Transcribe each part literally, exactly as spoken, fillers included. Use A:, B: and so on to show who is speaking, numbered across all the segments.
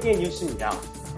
A: 세계 뉴스입니다.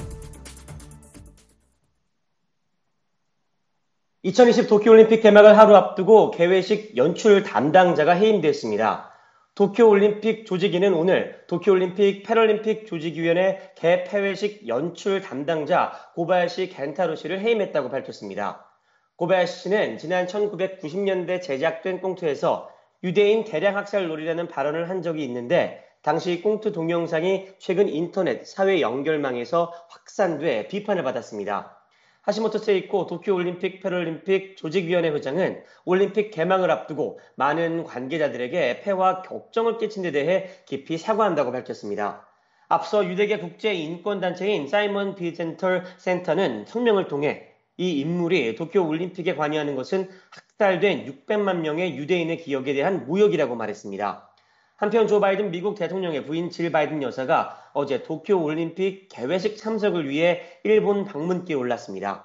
A: 이천이십 도쿄올림픽 개막을 하루 앞두고 개회식 연출 담당자가 해임됐습니다. 도쿄올림픽 조직위는 오늘 도쿄올림픽 패럴림픽 조직위원회 개폐회식 연출 담당자 고바야시 겐타로 씨를 해임했다고 밝혔습니다. 고바야시 씨는 지난 천구백구십 년대 제작된 꽁트에서 유대인 대량 학살 놀이라는 발언을 한 적이 있는데 당시 꽁트 동영상이 최근 인터넷 사회 연결망에서 확산돼 비판을 받았습니다. 하시모토 세이코 도쿄올림픽 패럴림픽 조직위원회 회장은 올림픽 개막을 앞두고 많은 관계자들에게 폐와 격정을 끼친 데 대해 깊이 사과한다고 밝혔습니다. 앞서 유대계 국제인권단체인 사이먼 비젠털 센터는 성명을 통해 이 인물이 도쿄올림픽에 관여하는 것은 학살된 육백만 명의 유대인의 기억에 대한 모욕이라고 말했습니다. 한편 조 바이든 미국 대통령의 부인 질 바이든 여사가 어제 도쿄올림픽 개회식 참석을 위해 일본 방문길에 올랐습니다.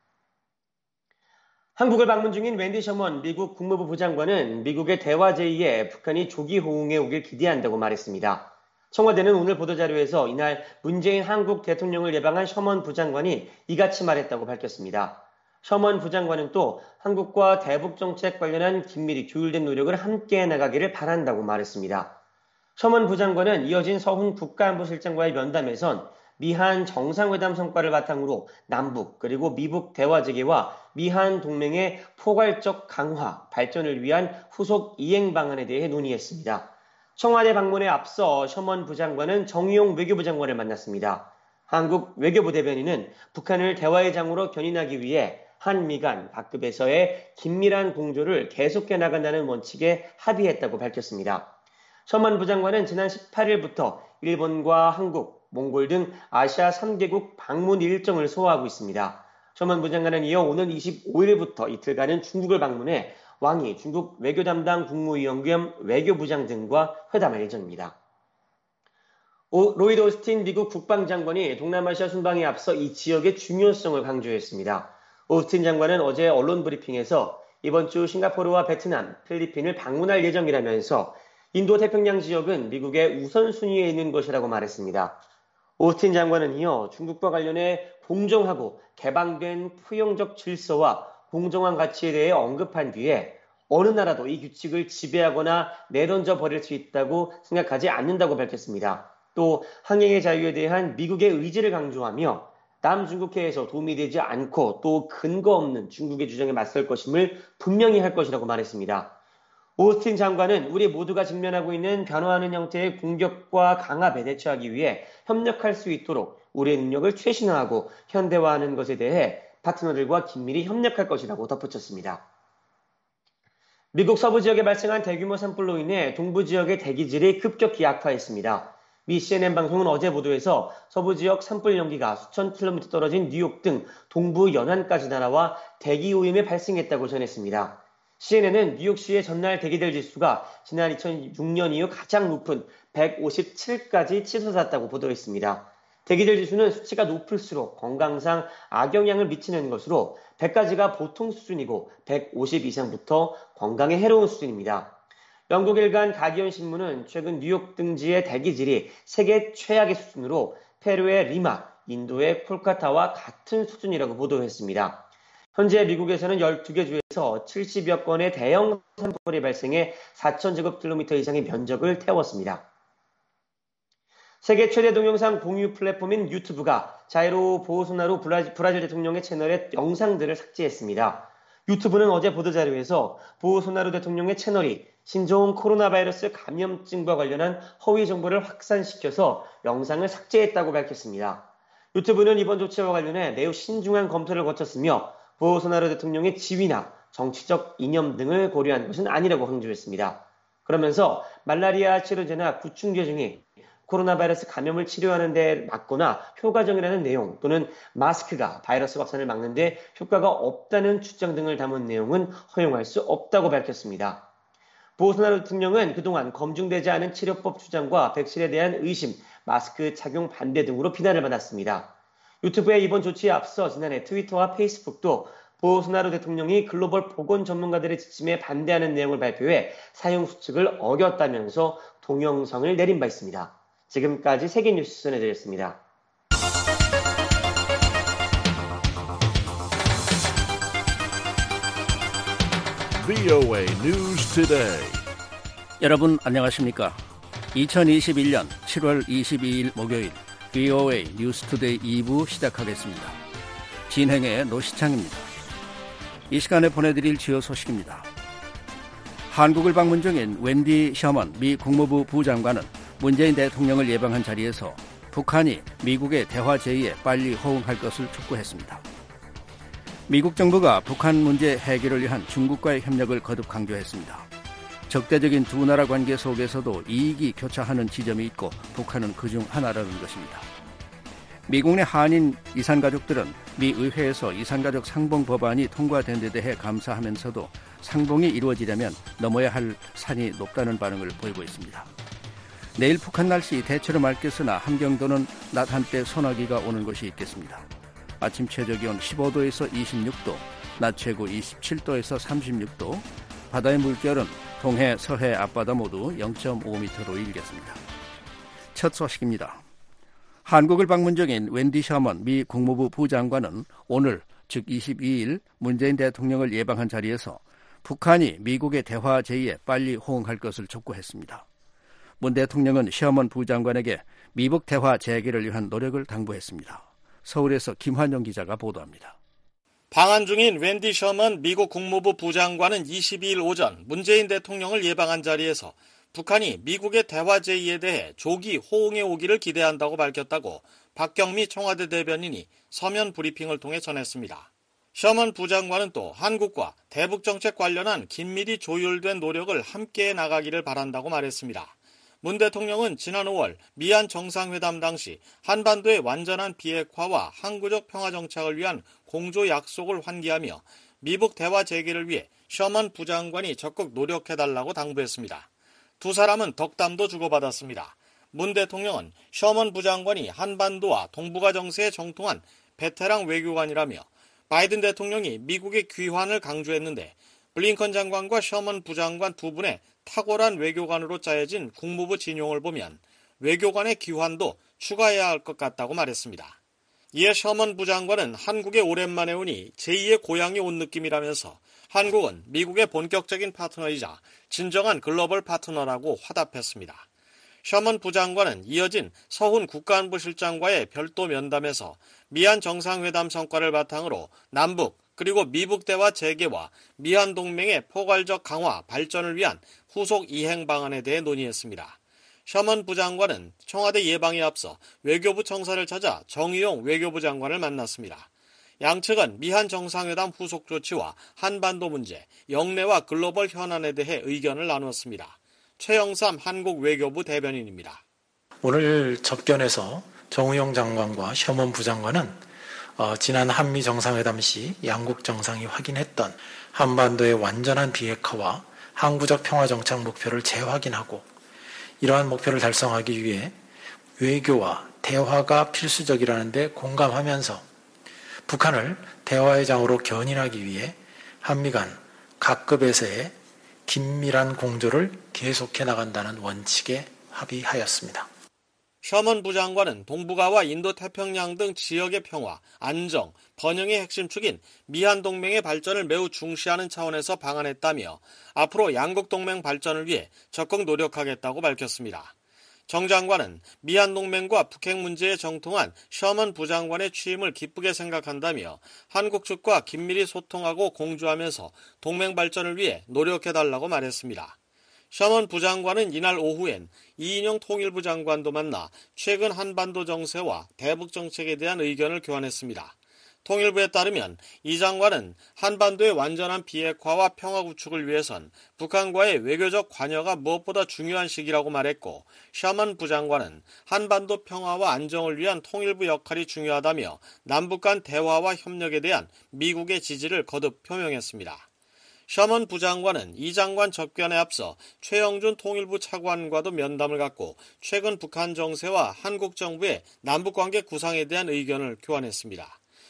A: 한국을 방문 중인 웬디 셔먼 미국 국무부 부장관은 미국의 대화 제의에 북한이 조기 호응해 오길 기대한다고 말했습니다. 청와대는 오늘 보도자료에서 이날 문재인 한국 대통령을 예방한 셔먼 부장관이 이같이 말했다고 밝혔습니다. 셔먼 부장관은 또 한국과 대북 정책 관련한 긴밀히 조율된 노력을 함께 나가기를 바란다고 말했습니다. 셔먼 부장관은 이어진 서훈 국가안보실장과의 면담에선 미한 정상회담 성과를 바탕으로 남북 그리고 미북 대화 재개와 미한 동맹의 포괄적 강화, 발전을 위한 후속 이행 방안에 대해 논의했습니다. 청와대 방문에 앞서 셔먼 부장관은 정의용 외교부 장관을 만났습니다. 한국 외교부 대변인은 북한을 대화의 장으로 견인하기 위해 한미 간 각급에서의 긴밀한 공조를 계속해 나간다는 원칙에 합의했다고 밝혔습니다. 셔먼 부장관은 지난 십팔일부터 일본과 한국, 몽골 등 아시아 삼 개국 방문 일정을 소화하고 있습니다. 셔먼 부장관은 이어 오는 이십오일부터 이틀간은 중국을 방문해 왕이 중국 외교 담당 국무위원 겸 외교부장 등과 회담할 예정입니다. 오, 로이드 오스틴 미국 국방장관이 동남아시아 순방에 앞서 이 지역의 중요성을 강조했습니다. 오스틴 장관은 어제 언론 브리핑에서 이번 주 싱가포르와 베트남, 필리핀을 방문할 예정이라면서 인도 태평양 지역은 미국의 우선순위에 있는 것이라고 말했습니다. 오스틴 장관은 이어 중국과 관련해 공정하고 개방된 포용적 질서와 공정한 가치에 대해 언급한 뒤에 어느 나라도 이 규칙을 지배하거나 내던져 버릴 수 있다고 생각하지 않는다고 밝혔습니다. 또 항해의 자유에 대한 미국의 의지를 강조하며 남중국해에서 도움이 되지 않고 또 근거 없는 중국의 주장에 맞설 것임을 분명히 할 것이라고 말했습니다. 오스틴 장관은 우리 모두가 직면하고 있는 변화하는 형태의 공격과 강압에 대처하기 위해 협력할 수 있도록 우리의 능력을 최신화하고 현대화하는 것에 대해 파트너들과 긴밀히 협력할 것이라고 덧붙였습니다. 미국 서부 지역에 발생한 대규모 산불로 인해 동부 지역의 대기질이 급격히 악화했습니다. 미 씨엔엔 방송은 어제 보도에서 서부 지역 산불 연기가 수천 킬로미터 떨어진 뉴욕 등 동부 연안까지 날아와 대기 오염이 발생했다고 전했습니다. 씨엔엔은 뉴욕시의 전날 대기질 지수가 지난 이천육년 이후 가장 높은 백오십칠까지 치솟았다고 보도했습니다. 대기질 지수는 수치가 높을수록 건강상 악영향을 미치는 것으로 백까지가 보통 수준이고 백오십 이상부터 건강에 해로운 수준입니다. 영국 일간 가디언 신문은 최근 뉴욕 등지의 대기질이 세계 최악의 수준으로 페루의 리마, 인도의 콜카타와 같은 수준이라고 보도했습니다. 현재 미국에서는 열두 개 주에서 칠십여 건의 대형 산불이 발생해 사천 제곱킬로미터 이상의 면적을 태웠습니다. 세계 최대 동영상 공유 플랫폼인 유튜브가 자이로 보우소나루 브라질, 브라질 대통령의 채널의 영상들을 삭제했습니다. 유튜브는 어제 보도자료에서 보우소나루 대통령의 채널이 신종 코로나 바이러스 감염증과 관련한 허위 정보를 확산시켜서 영상을 삭제했다고 밝혔습니다. 유튜브는 이번 조치와 관련해 매우 신중한 검토를 거쳤으며 보우소나루 대통령의 지위나 정치적 이념 등을 고려한 것은 아니라고 강조했습니다. 그러면서 말라리아 치료제나 구충제 중에 코로나 바이러스 감염을 치료하는 데 맞거나 효과적이라는 내용 또는 마스크가 바이러스 확산을 막는 데 효과가 없다는 주장 등을 담은 내용은 허용할 수 없다고 밝혔습니다. 보우소나루 대통령은 그동안 검증되지 않은 치료법 주장과 백신에 대한 의심, 마스크 착용 반대 등으로 비난을 받았습니다. 유튜브의 이번 조치에 앞서 지난해 트위터와 페이스북도 보우소나루 대통령이 글로벌 보건 전문가들의 지침에 반대하는 내용을 발표해 사용 수칙을 어겼다면서 동영상을 내린 바 있습니다. 지금까지 세계뉴스 전해드렸습니다.
B: 브이오에이 News Today.
C: 여러분 안녕하십니까? 이천이십일년 칠월 이십이일 목요일 브이오에이 뉴스 투데이 이 부 시작하겠습니다. 진행의 노시창입니다. 이 시간에 보내드릴 주요 소식입니다. 한국을 방문 중인 웬디 셔먼 미 국무부 부장관은 문재인 대통령을 예방한 자리에서 북한이 미국의 대화 제의에 빨리 호응할 것을 촉구했습니다. 미국 정부가 북한 문제 해결을 위한 중국과의 협력을 거듭 강조했습니다. 적대적인 두 나라 관계 속에서도 이익이 교차하는 지점이 있고 북한은 그중 하나라는 것입니다. 미국 내 한인 이산가족들은 미 의회에서 이산가족 상봉 법안이 통과된 데 대해 감사하면서도 상봉이 이루어지려면 넘어야 할 산이 높다는 반응을 보이고 있습니다. 내일 북한 날씨 대체로 맑겠으나 함경도는 낮 한때 소나기가 오는 곳이 있겠습니다. 아침 최저기온 십오도에서 이십육도, 낮 최고 이십칠도에서 삼십육도, 바다의 물결은 동해, 서해, 앞바다 모두 영 점 오 미터로 일겠습니다. 첫 소식입니다. 한국을 방문 중인 웬디 셔먼 미 국무부 부장관은 오늘, 즉 이십이일 문재인 대통령을 예방한 자리에서 북한이 미국의 대화 제의에 빨리 호응할 것을 촉구했습니다. 문 대통령은 셔먼 부장관에게 미북 대화 재개를 위한 노력을 당부했습니다. 서울에서 김환영 기자가 보도합니다.
D: 방한 중인 웬디 셔먼 미국 국무부 부장관은 이십이일 오전 문재인 대통령을 예방한 자리에서 북한이 미국의 대화 제의에 대해 조기 호응해 오기를 기대한다고 밝혔다고 박경미 청와대 대변인이 서면 브리핑을 통해 전했습니다. 셔먼 부장관은 또 한국과 대북 정책 관련한 긴밀히 조율된 노력을 함께해 나가기를 바란다고 말했습니다. 문 대통령은 지난 오월 미한 정상회담 당시 한반도의 완전한 비핵화와 항구적 평화 정착을 위한 공조 약속을 환기하며 미북 대화 재개를 위해 셔먼 부장관이 적극 노력해달라고 당부했습니다. 두 사람은 덕담도 주고받았습니다. 문 대통령은 셔먼 부장관이 한반도와 동북아 정세에 정통한 베테랑 외교관이라며 바이든 대통령이 미국의 귀환을 강조했는데 블링컨 장관과 셔먼 부장관 두 분의 탁월한 외교관으로 짜여진 국무부 진용을 보면 외교관의 귀환도 추가해야 할 것 같다고 말했습니다. 이에 셔먼 부장관은 한국에 오랜만에 오니 제이의 고향에 온 느낌이라면서 한국은 미국의 본격적인 파트너이자 진정한 글로벌 파트너라고 화답했습니다. 셔먼 부장관은 이어진 서훈 국가안보실장과의 별도 면담에서 미한 정상회담 성과를 바탕으로 남북 그리고 미북 대화 재개와 미한 동맹의 포괄적 강화, 발전을 위한 후속 이행 방안에 대해 논의했습니다. 셔먼 부장관은 청와대 예방에 앞서 외교부 청사를 찾아 정의용 외교부 장관을 만났습니다. 양측은 미한 정상회담 후속 조치와 한반도 문제, 영내와 글로벌 현안에 대해 의견을 나누었습니다. 최영삼 한국 외교부 대변인입니다.
E: 오늘 접견에서 정의용 장관과 셔먼 부장관은 어, 지난 한미 정상회담 시 양국 정상이 확인했던 한반도의 완전한 비핵화와 항구적 평화 정착 목표를 재확인하고 이러한 목표를 달성하기 위해 외교와 대화가 필수적이라는 데 공감하면서 북한을 대화의 장으로 견인하기 위해 한미 간 각급에서의 긴밀한 공조를 계속해 나간다는 원칙에 합의하였습니다.
D: 셔먼 부장관은 동북아와 인도태평양 등 지역의 평화, 안정, 번영의 핵심 축인 미한 동맹의 발전을 매우 중시하는 차원에서 방한했다며 앞으로 양국 동맹 발전을 위해 적극 노력하겠다고 밝혔습니다. 정 장관은 미한 동맹과 북핵 문제에 정통한 셔먼 부장관의 취임을 기쁘게 생각한다며 한국 측과 긴밀히 소통하고 공조하면서 동맹 발전을 위해 노력해달라고 말했습니다. 셔먼 부장관은 이날 오후엔 이인영 통일부 장관도 만나 최근 한반도 정세와 대북 정책에 대한 의견을 교환했습니다. 통일부에 따르면 이 장관은 한반도의 완전한 비핵화와 평화 구축을 위해선 북한과의 외교적 관여가 무엇보다 중요한 시기라고 말했고, 셔먼 부장관은 한반도 평화와 안정을 위한 통일부 역할이 중요하다며 남북 간 대화와 협력에 대한 미국의 지지를 거듭 표명했습니다. 셔먼 부장관은 이 장관 접견에 앞서 최영준 통일부 차관과도 면담을 갖고 최근 북한 정세와 한국 정부의 남북관계 구상에 대한 의견을 교환했습니다.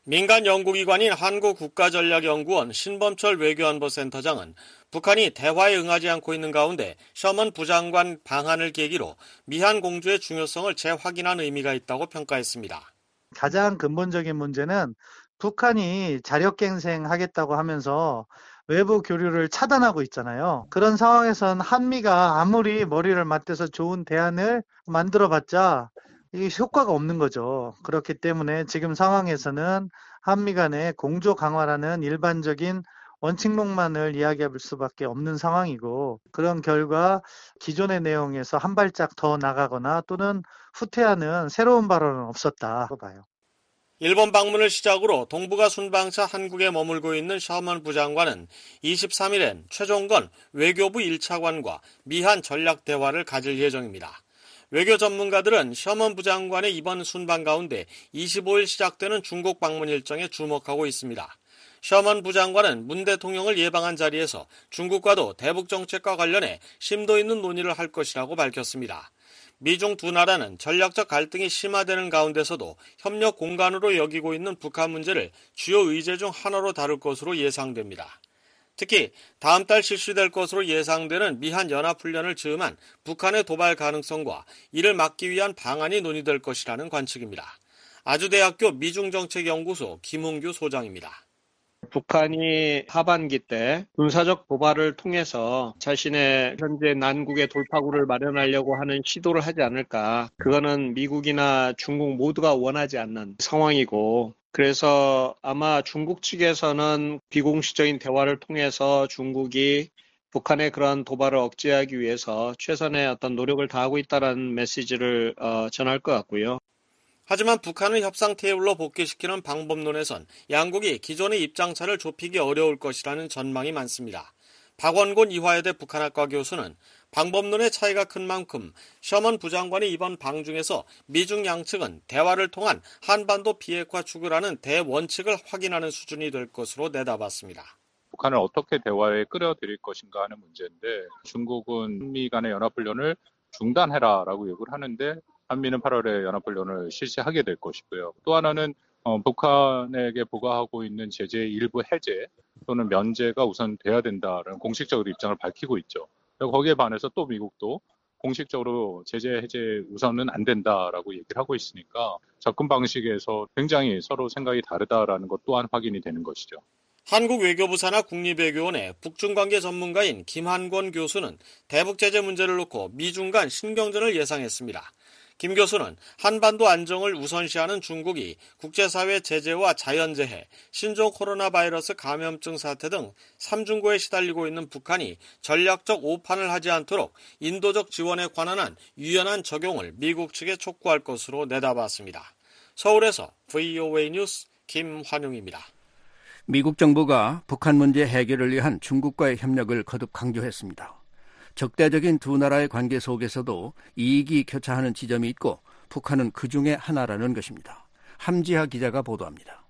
D: 민간 연구기관인 한국국가전략연구원 신범철 외교안보센터장은 북한이 대화에 응하지 않고 있는 가운데 셔먼 부장관 방한을 계기로 미한 공조의 중요성을 재확인한 의미가 있다고 평가했습니다.
B: 가장 근본적인 문제는 북한이 자력갱생하겠다고 하면서 외부 교류를 차단하고 있잖아요. 그런 상황에선 한미가 아무리 머리를 맞대서 좋은 대안을 만들어봤자 이게 효과가 없는 거죠. 그렇기 때문에 지금 상황에서는 한미 간의 공조 강화라는 일반적인 원칙론만을 이야기할 수밖에 없는 상황이고, 그런 결과 기존의 내용에서 한 발짝 더 나가거나 또는 후퇴하는 새로운 발언은 없었다고 봐요.
D: 일본 방문을 시작으로 동북아 순방차 한국에 머물고 있는 셔먼 부장관은 이십삼일엔 최종건 외교부 일 차관과 미한 전략 대화를 가질 예정입니다. 외교 전문가들은 셔먼 부장관의 이번 순방 가운데 이십오일 시작되는 중국 방문 일정에 주목하고 있습니다. 셔먼 부장관은 문 대통령을 예방한 자리에서 중국과도 대북 정책과 관련해 심도 있는 논의를 할 것이라고 밝혔습니다. 미중 두 나라는 전략적 갈등이 심화되는 가운데서도 협력 공간으로 여기고 있는 북한 문제를 주요 의제 중 하나로 다룰 것으로 예상됩니다. 특히 다음 달 실시될 것으로 예상되는 미한 연합훈련을 즈음한 북한의 도발 가능성과 이를 막기 위한 방안이 논의될 것이라는 관측입니다. 아주대학교 미중정책연구소 김웅규 소장입니다.
F: 북한이 하반기 때 군사적 도발을 통해서 자신의 현재 난국의 돌파구를 마련하려고 하는 시도를 하지 않을까. 그거는 미국이나 중국 모두가 원하지 않는 상황이고, 그래서 아마 중국 측에서는 비공식적인 대화를 통해서 중국이 북한의 그런 도발을 억제하기 위해서 최선의 어떤 노력을 다하고 있다는 메시지를 어, 전할 것 같고요.
D: 하지만 북한을 협상 테이블로 복귀시키는 방법론에선 양국이 기존의 입장차를 좁히기 어려울 것이라는 전망이 많습니다. 박원곤 이화여대 북한학과 교수는 방법론의 차이가 큰 만큼 셔먼 부장관이 이번 방중에서 미중 양측은 대화를 통한 한반도 비핵화 추구라는 대원칙을 확인하는 수준이 될 것으로 내다봤습니다.
G: 북한을 어떻게 대화에 끌어들일 것인가 하는 문제인데, 중국은 한미 간의 연합훈련을 중단해라라고 요구를 하는데 한미는 팔월에 연합훈련을 실시하게 될 것이고요. 또 하나는 어, 북한에게 부과하고 있는 제재의 일부 해제 또는 면제가 우선 돼야 된다는 공식적으로 입장을 밝히고 있죠. 거기에 반해서 또 미국도 공식적으로 제재 해제 우선은 안 된다라고 얘기를 하고 있으니까 접근 방식에서 굉장히 서로 생각이 다르다라는 것 또한 확인이 되는 것이죠.
D: 한국 외교부 산하 국립외교원의 북중관계 전문가인 김한권 교수는 대북 제재 문제를 놓고 미중 간 신경전을 예상했습니다. 김 교수는 한반도 안정을 우선시하는 중국이 국제사회 제재와 자연재해, 신종 코로나 바이러스 감염증 사태 등 삼중고에 시달리고 있는 북한이 전략적 오판을 하지 않도록 인도적 지원에 관한 유연한 적용을 미국 측에 촉구할 것으로 내다봤습니다. 서울에서 브이오에이 뉴스 김환용입니다.
C: 미국 정부가 북한 문제 해결을 위한 중국과의 협력을 거듭 강조했습니다. 적대적인 두 나라의 관계 속에서도 이익이 교차하는 지점이 있고 북한은 그 중에 하나라는 것입니다. 함지하 기자가 보도합니다.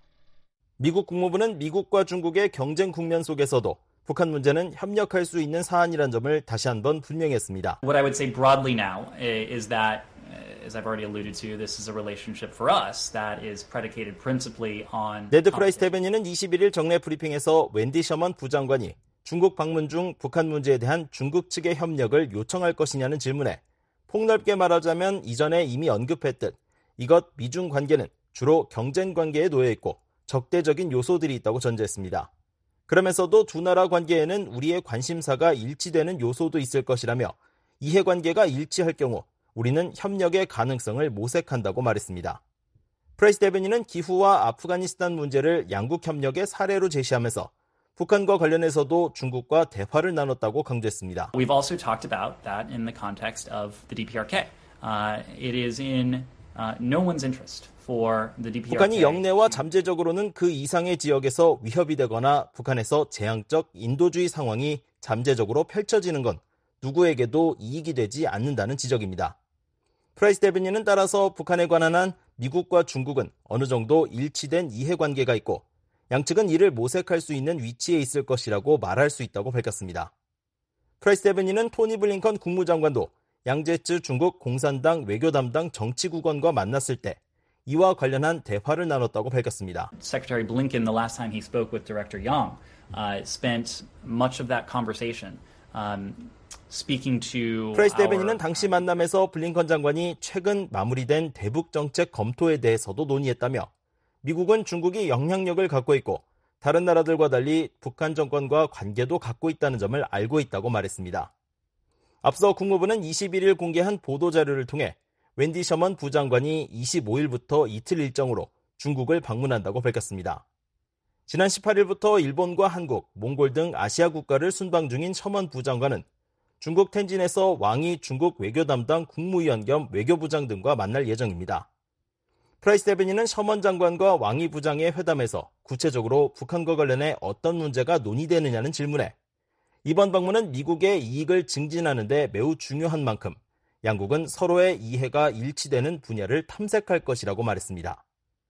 H: 미국 국무부는 미국과 중국의 경쟁 국면 속에서도 북한 문제는 협력할 수 있는 사안이란 점을 다시 한번 분명했습니다.
I: What I would say broadly now is that, as I've already alluded to, this is a relationship for us that is predicated principally on.
H: 네드 프라이스 대변인은 이십일일 정례 브리핑에서 웬디 셔먼 부장관이 중국 방문 중 북한 문제에 대한 중국 측의 협력을 요청할 것이냐는 질문에 폭넓게 말하자면 이전에 이미 언급했듯 이것 미중 관계는 주로 경쟁 관계에 놓여 있고 적대적인 요소들이 있다고 전제했습니다. 그러면서도 두 나라 관계에는 우리의 관심사가 일치되는 요소도 있을 것이라며 이해관계가 일치할 경우 우리는 협력의 가능성을 모색한다고 말했습니다. 프라이스 대변인은 기후와 아프가니스탄 문제를 양국 협력의 사례로 제시하면서 북한과 관련해서도 중국과 대화를 나눴다고 강조했습니다.
I: We've also talked about that in the context of the 디피아르케이. Uh, it is in uh, no one's interest for the 디피아르케이.
H: 북한이 영내와 잠재적으로는 그 이상의 지역에서 위협이 되거나 북한에서 재앙적 인도주의 상황이 잠재적으로 펼쳐지는 건 누구에게도 이익이 되지 않는다는 지적입니다. 프라이스 대변인은 따라서 북한에 관한 한 미국과 중국은 어느 정도 일치된 이해관계가 있고 양측은 이를 모색할 수 있는 위치에 있을 것이라고 말할 수 있다고 밝혔습니다. 프라이스 대변인은 토니 블링컨 국무장관도 양제츠 중국 공산당 외교 담당 정치국원과 만났을 때 이와 관련한 대화를 나눴다고 밝혔습니다.
I: Secretary Blinken, the last time he spoke with Director Yang, uh, spent much of that conversation um, speaking to
H: 프라이스
I: our...
H: 대변인은 당시 만남에서 블링컨 장관이 최근 마무리된 대북 정책 검토에 대해서도 논의했다며 미국은 중국이 영향력을 갖고 있고 다른 나라들과 달리 북한 정권과 관계도 갖고 있다는 점을 알고 있다고 말했습니다. 앞서 국무부는 이십일 일 공개한 보도자료를 통해 웬디 셔먼 부장관이 이십오 일부터 이틀 일정으로 중국을 방문한다고 밝혔습니다. 지난 십팔 일부터 일본과 한국, 몽골 등 아시아 국가를 순방 중인 셔먼 부장관은 중국 텐진에서 왕이 중국 외교 담당 국무위원 겸 외교부장 등과 만날 예정입니다. 프라이스 대변인은 셔먼 장관과 왕이 부장의 회담에서 구체적으로 북한과 관련해 어떤 문제가 논의되느냐는 질문에 이번 방문은 미국의 이익을 증진하는 데 매우 중요한 만큼 양국은 서로의 이해가 일치되는 분야를 탐색할 것이라고 말했습니다.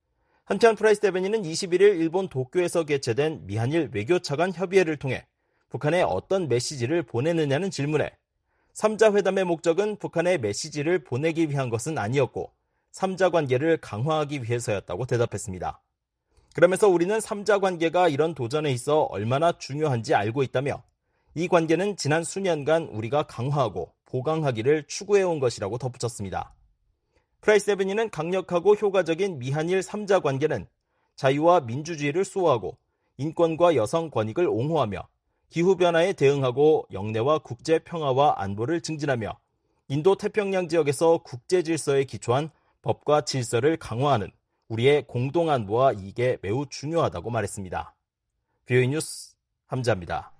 H: 한편 프라이스 대변인은 이십일 일 일본 도쿄에서 개최된 미한일 외교차관 협의회를 통해 북한에 어떤 메시지를 보내느냐는 질문에 삼자 회담의 목적은 북한에 메시지를 보내기 위한 것은 아니었고 삼자 관계를 강화하기 위해서였다고 대답했습니다. 그러면서 우리는 삼자 관계가 이런 도전에 있어 얼마나 중요한지 알고 있다며 이 관계는 지난 수년간 우리가 강화하고 보강하기를 추구해온 것이라고 덧붙였습니다. 프라이스 대변인은 강력하고 효과적인 미한일 삼자 관계는 자유와 민주주의를 수호하고 인권과 여성 권익을 옹호하며 기후변화에 대응하고 영내와 국제 평화와 안보를 증진하며 인도 태평양 지역에서 국제 질서에 기초한 법과 질서를 강화하는 우리의 공동안보와 이익에 매우 중요하다고 말했습니다. 비오이 뉴스 함자입니다.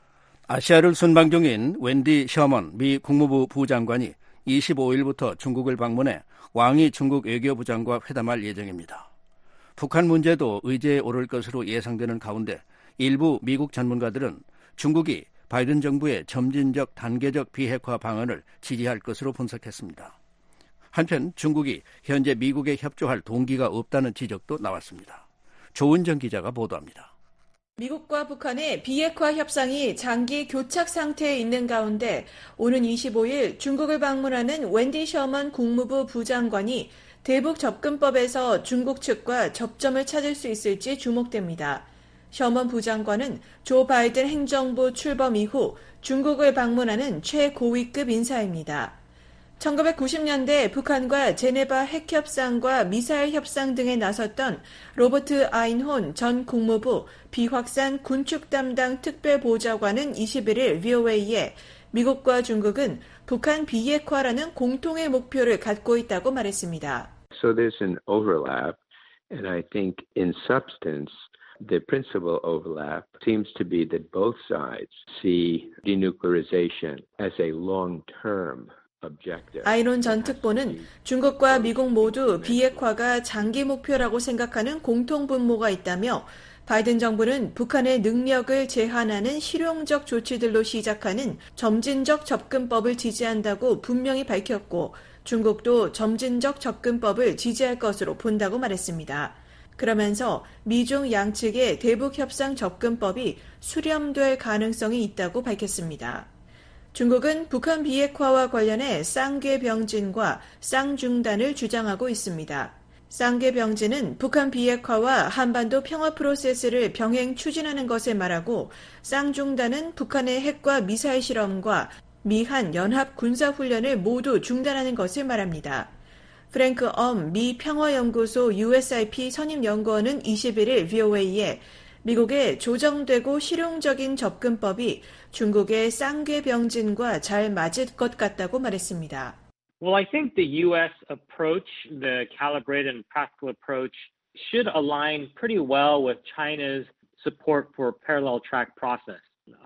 C: 아시아를 순방 중인 웬디 셔먼 미 국무부 부장관이 이십오 일부터 중국을 방문해 왕이 중국 외교부장과 회담할 예정입니다. 북한 문제도 의제에 오를 것으로 예상되는 가운데 일부 미국 전문가들은 중국이 바이든 정부의 점진적 단계적 비핵화 방안을 지지할 것으로 분석했습니다. 한편 중국이 현재 미국에 협조할 동기가 없다는 지적도 나왔습니다. 조은정 기자가 보도합니다.
J: 미국과 북한의 비핵화 협상이 장기 교착 상태에 있는 가운데 오는 이십오 일 중국을 방문하는 웬디 셔먼 국무부 부장관이 대북 접근법에서 중국 측과 접점을 찾을 수 있을지 주목됩니다. 셔먼 부장관은 조 바이든 행정부 출범 이후 중국을 방문하는 최고위급 인사입니다. 천구백구십 년대 북한과 제네바 핵협상과 미사일 협상 등에 나섰던 로버트 아인혼 전 국무부 비확산 군축 담당 특별보좌관은 이십일 일 브이오에이에 미국과 중국은 북한 비핵화라는 공통의 목표를 갖고 있다고 말했습니다.
K: So there's an overlap, and I think in substance the principal overlap seems to be that both sides see denuclearization as a long-term
J: 아이론 전 특보는 중국과 미국 모두 비핵화가 장기 목표라고 생각하는 공통 분모가 있다며 바이든 정부는 북한의 능력을 제한하는 실용적 조치들로 시작하는 점진적 접근법을 지지한다고 분명히 밝혔고 중국도 점진적 접근법을 지지할 것으로 본다고 말했습니다. 그러면서 미중 양측의 대북협상 접근법이 수렴될 가능성이 있다고 밝혔습니다. 중국은 북한 비핵화와 관련해 쌍궤병진과 쌍중단을 주장하고 있습니다. 쌍궤병진은 북한 비핵화와 한반도 평화 프로세스를 병행 추진하는 것을 말하고 쌍중단은 북한의 핵과 미사일 실험과 미한 연합 군사훈련을 모두 중단하는 것을 말합니다. 프랭크 엄 미 평화연구소 유에스아이피 선임연구원은 이십일 일 브이오에이에 미국의 조정되고 실용적인 접근법이 중국의 쌍궤병진과 잘 맞을 것 같다고 말했습니다.
L: Well, I think the U S approach, the calibrated and practical approach, should align pretty well with China's support for parallel track process.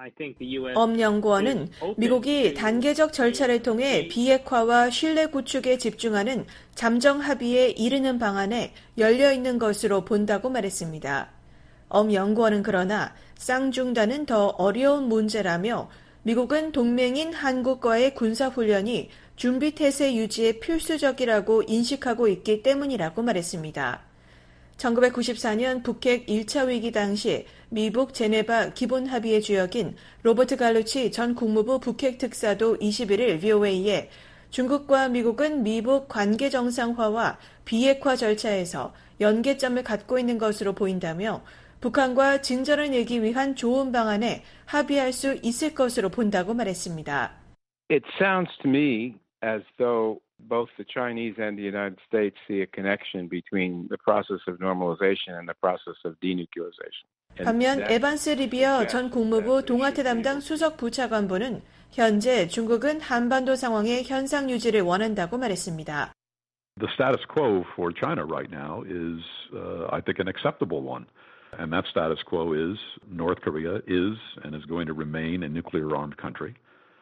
J: 엄 연구원은 미국이 단계적 절차를 통해 비핵화와 신뢰 구축에 집중하는 잠정 합의에 이르는 방안에 열려 있는 것으로 본다고 말했습니다. 엄 연구원은 그러나 쌍중단은 더 어려운 문제라며 미국은 동맹인 한국과의 군사훈련이 준비태세 유지에 필수적이라고 인식하고 있기 때문이라고 말했습니다. 천구백구십사 년 북핵 일 차 위기 당시 미북 제네바 기본합의의 주역인 로버트 갈루치 전 국무부 북핵 특사도 이십일 일 브이오에이에 중국과 미국은 미북 관계 정상화와 비핵화 절차에서 연계점을 갖고 있는 것으로 보인다며 북한과 진전을 내기 위한 좋은 방안에 합의할 수 있을 것으로 본다고 말했습니다.
M: It sounds to me as though both the Chinese and the United States see a connection between the process of normalization and the process of denuclearization.
J: 반면 에반스 리비어 전 국무부 동아태 담당 수석 부차관보는 현재 중국은 한반도 상황의 현상 유지를 원한다고 말했습니다.
N: The status quo for China right now is, uh, I think, an acceptable one. And that status quo is North Korea is and is going to remain a nuclear-armed country.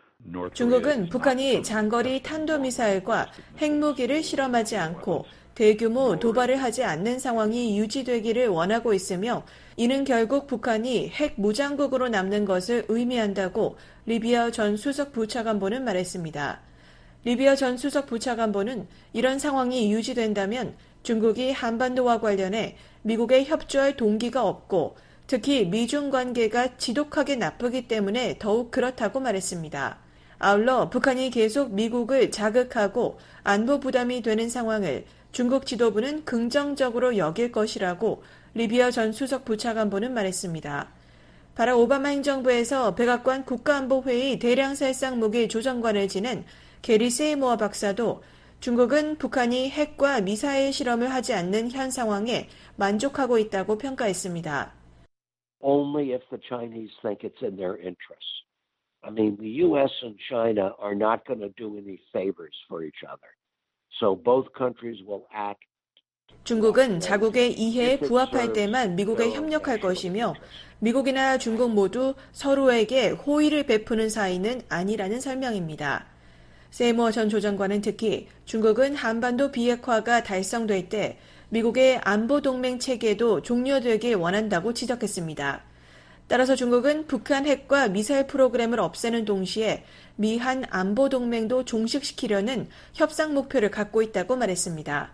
J: 중국은 북한이 장거리 탄도미사일과 핵무기를 실험하지 않고 대규모 도발을 하지 않는 상황이 유지되기를 원하고 있으며 이는 결국 북한이 핵무장국으로 남는 것을 의미한다고 리비어 전 수석 부차관보는 말했습니다. 리비어 전 수석 부차관보는 이런 상황이 유지된다면 중국이 한반도와 관련해 미국에 협조할 동기가 없고 특히 미중 관계가 지독하게 나쁘기 때문에 더욱 그렇다고 말했습니다. 아울러 북한이 계속 미국을 자극하고 안보 부담이 되는 상황을 중국 지도부는 긍정적으로 여길 것이라고 리비어 전 수석 부차관보는 말했습니다. 바락 오바마 행정부에서 백악관 국가안보회의 대량살상 무기 조정관을 지낸 게리 세이모어 박사도 중국은 북한이 핵과 미사일 실험을 하지 않는 현 상황에 만족하고 있다고 평가했습니다.
O: Only if the Chinese think it's in their interest. I mean, the U S and China are not going to do any favors for each other. So both countries will act.
J: 중국은 자국의 이해에 부합할 때만 미국에 협력할 것이며 미국이나 중국 모두 서로에게 호의를 베푸는 사이는 아니라는 설명입니다. 세이모어 전 조정관은 특히 중국은 한반도 비핵화가 달성될 때 미국의 안보동맹 체계도 종료되길 원한다고 지적했습니다. 따라서 중국은 북한 핵과 미사일 프로그램을 없애는 동시에 미한 안보동맹도 종식시키려는 협상 목표를 갖고 있다고 말했습니다.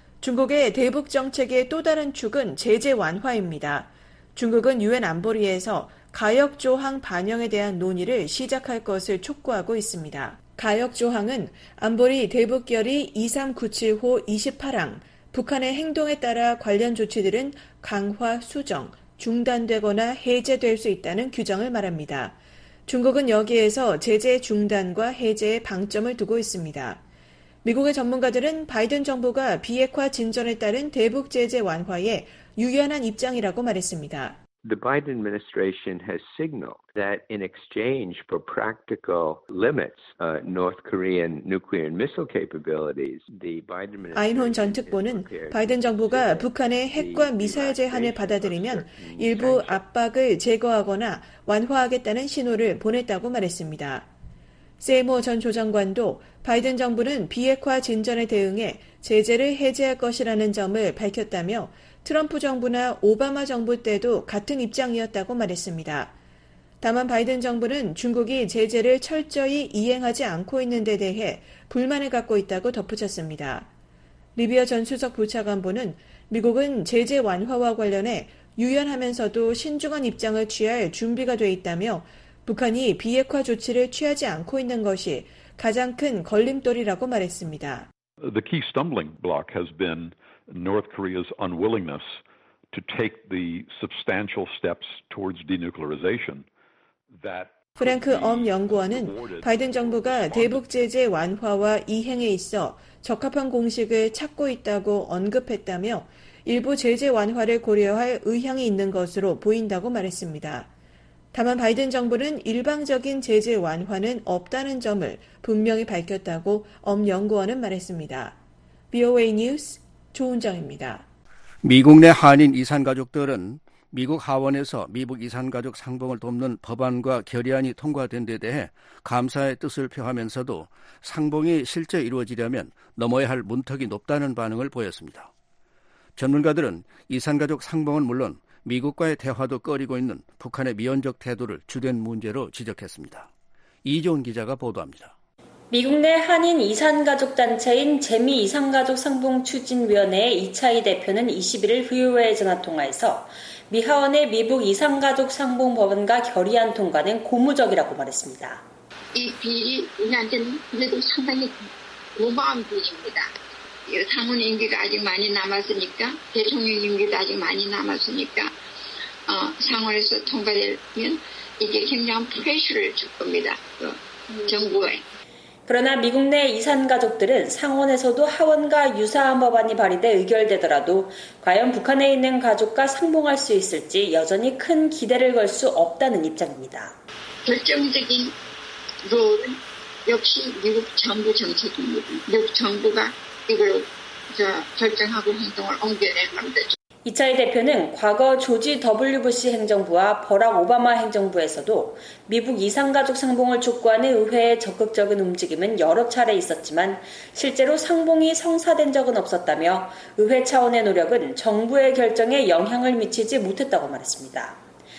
J: 중국의 대북 정책의 또 다른 축은 제재 완화입니다. 중국은 유엔 안보리에서 가역 조항 반영에 대한 논의를 시작할 것을 촉구하고 있습니다. 가역 조항은 안보리 대북결의 이삼구칠호 이십팔항, 북한의 행동에 따라 관련 조치들은 강화, 수정, 중단되거나 해제될 수 있다는 규정을 말합니다. 중국은 여기에서 제재 중단과 해제에 방점을 두고 있습니다. 미국의 전문가들은 바이든 정부가 비핵화 진전에 따른 대북 제재 완화에 유연한 입장이라고 말했습니다.
K: The Biden administration has signaled that in exchange for practical limits, uh, North Korean nuclear and missile capabilities, the Biden administration
J: 아인혼 전 특보는 바이든 정부가 북한의 핵과 미사일 제한을 받아들이면 일부 압박을 제거하거나 완화하겠다는 신호를 보냈다고 말했습니다. 세이모어 전 조정관도 바이든 정부는 비핵화 진전에 대응해 제재를 해제할 것이라는 점을 밝혔다며 트럼프 정부나 오바마 정부 때도 같은 입장이었다고 말했습니다. 다만 바이든 정부는 중국이 제재를 철저히 이행하지 않고 있는 데 대해 불만을 갖고 있다고 덧붙였습니다. 리비어 전 수석 부차관보는 미국은 제재 완화와 관련해 유연하면서도 신중한 입장을 취할 준비가 돼 있다며 북한이 비핵화 조치를 취하지 않고 있는 것이 가장 큰 걸림돌이라고 말했습니다.
N: The key stumbling block has been North Korea's unwillingness to take the substantial steps towards denuclearization that
J: 프랭크 엄 연구원은 바이든 정부가 대북 제재 완화와 이행에 있어 적합한 공식을 찾고 있다고 언급했다며 일부 제재 완화를 고려할 의향이 있는 것으로 보인다고 말했습니다. 다만 바이든 정부는 일방적인 제재 완화는 없다는 점을 분명히 밝혔다고 엄 연구원은 말했습니다. 브이오에이 뉴스 조은정입니다.
C: 미국 내 한인 이산가족들은 미국 하원에서 미북 이산가족 상봉을 돕는 법안과 결의안이 통과된 데 대해 감사의 뜻을 표하면서도 상봉이 실제 이루어지려면 넘어야 할 문턱이 높다는 반응을 보였습니다. 전문가들은 이산가족 상봉은 물론 미국과의 대화도 꺼리고 있는 북한의 미온적 태도를 주된 문제로 지적했습니다. 이종훈 기자가 보도합니다.
P: 미국 내 한인 이산가족 단체인 재미 이산가족 상봉추진위원회의 이차희 대표는 이십일일 브이오에이 전화통화에서 미 하원의 미북 이산가족 상봉 법안과 결의안 통과는 고무적이라고 말했습니다.
Q: 이 비일이 우리한테는 그래도 상당히 고마운 뜻입니다. 상원 임기가 아직 많이 남았으니까, 대통령 임기도 아직 많이 남았으니까 어, 상원에서 통과되면 이게 굉장한 프레셔를 줄 겁니다. 그 정부에.
P: 그러나 미국 내 이산 가족들은 상원에서도 하원과 유사한 법안이 발의돼 의결되더라도 과연 북한에 있는 가족과 상봉할 수 있을지 여전히 큰 기대를 걸 수 없다는 입장입니다.
Q: 결정적인 롤은 역시 미국 정부 정책입니다. 미국 정부가 이걸 저 결정하고 행동을 옮겨낼 겁니다.
P: 이차이 대표는 과거 조지 더블유 부시 행정부와 버락 오바마 행정부에서도 미국 이산가족 상봉을 촉구하는 의회의 적극적인 움직임은 여러 차례 있었지만 실제로 상봉이 성사된 적은 없었다며 의회 차원의 노력은 정부의 결정에 영향을 미치지 못했다고 말했습니다.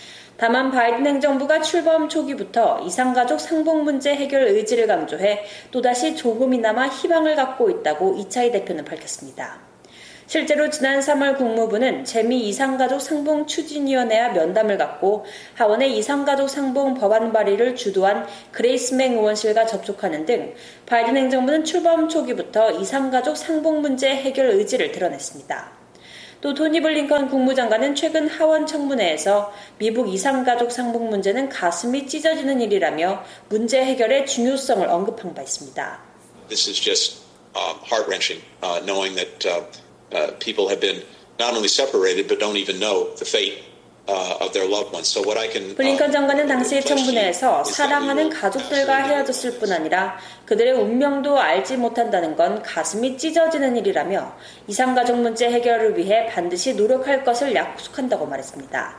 P: 다만 바이든 행정부가 출범 초기부터 이산가족 상봉 문제 해결 의지를 강조해 또다시 조금이나마 희망을 갖고 있다고 이차이 대표는 밝혔습니다. 실제로 지난 삼월 국무부는 재미 이산가족 상봉 추진위원회와 면담을 갖고 하원의 이산가족 상봉 법안 발의를 주도한 그레이스 맹 의원실과 접촉하는 등 바이든 행정부는 출범 초기부터 이산가족 상봉 문제 해결 의지를 드러냈습니다. 또 토니 블링컨 국무장관은 최근 하원 청문회에서 미국 이산가족 상봉 문제는 가슴이 찢어지는 일이라며 문제 해결의 중요성을 언급한 바 있습니다.
R: This is just uh, heart-wrenching, uh, knowing that uh, uh, people have been not only separated but don't even know the fate uh, of their loved ones. So what I can
P: 블링컨 장관은 당시 청문회에서 사랑하는 가족들과 헤어졌을 뿐 아니라 그들의 운명도 알지 못한다는 건 가슴이 찢어지는 일이라며 이산가족 문제 해결을 위해 반드시 노력할 것을 약속한다고 말했습니다.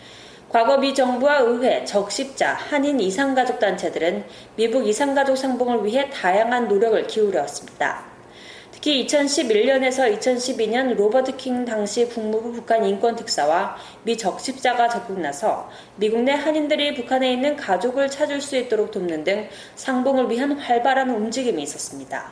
P: 과거 미 정부와 의회, 적십자, 한인 이산가족 단체들은 미국 이산가족 상봉을 위해 다양한 노력을 기울여왔습니다. 특히 이천십일 년에서 이천십이 년 로버트 킹 당시 국무부 북한 인권특사와 미 적십자가 적극 나서 미국 내 한인들이 북한에 있는 가족을 찾을 수 있도록 돕는 등 상봉을 위한 활발한 움직임이 있었습니다.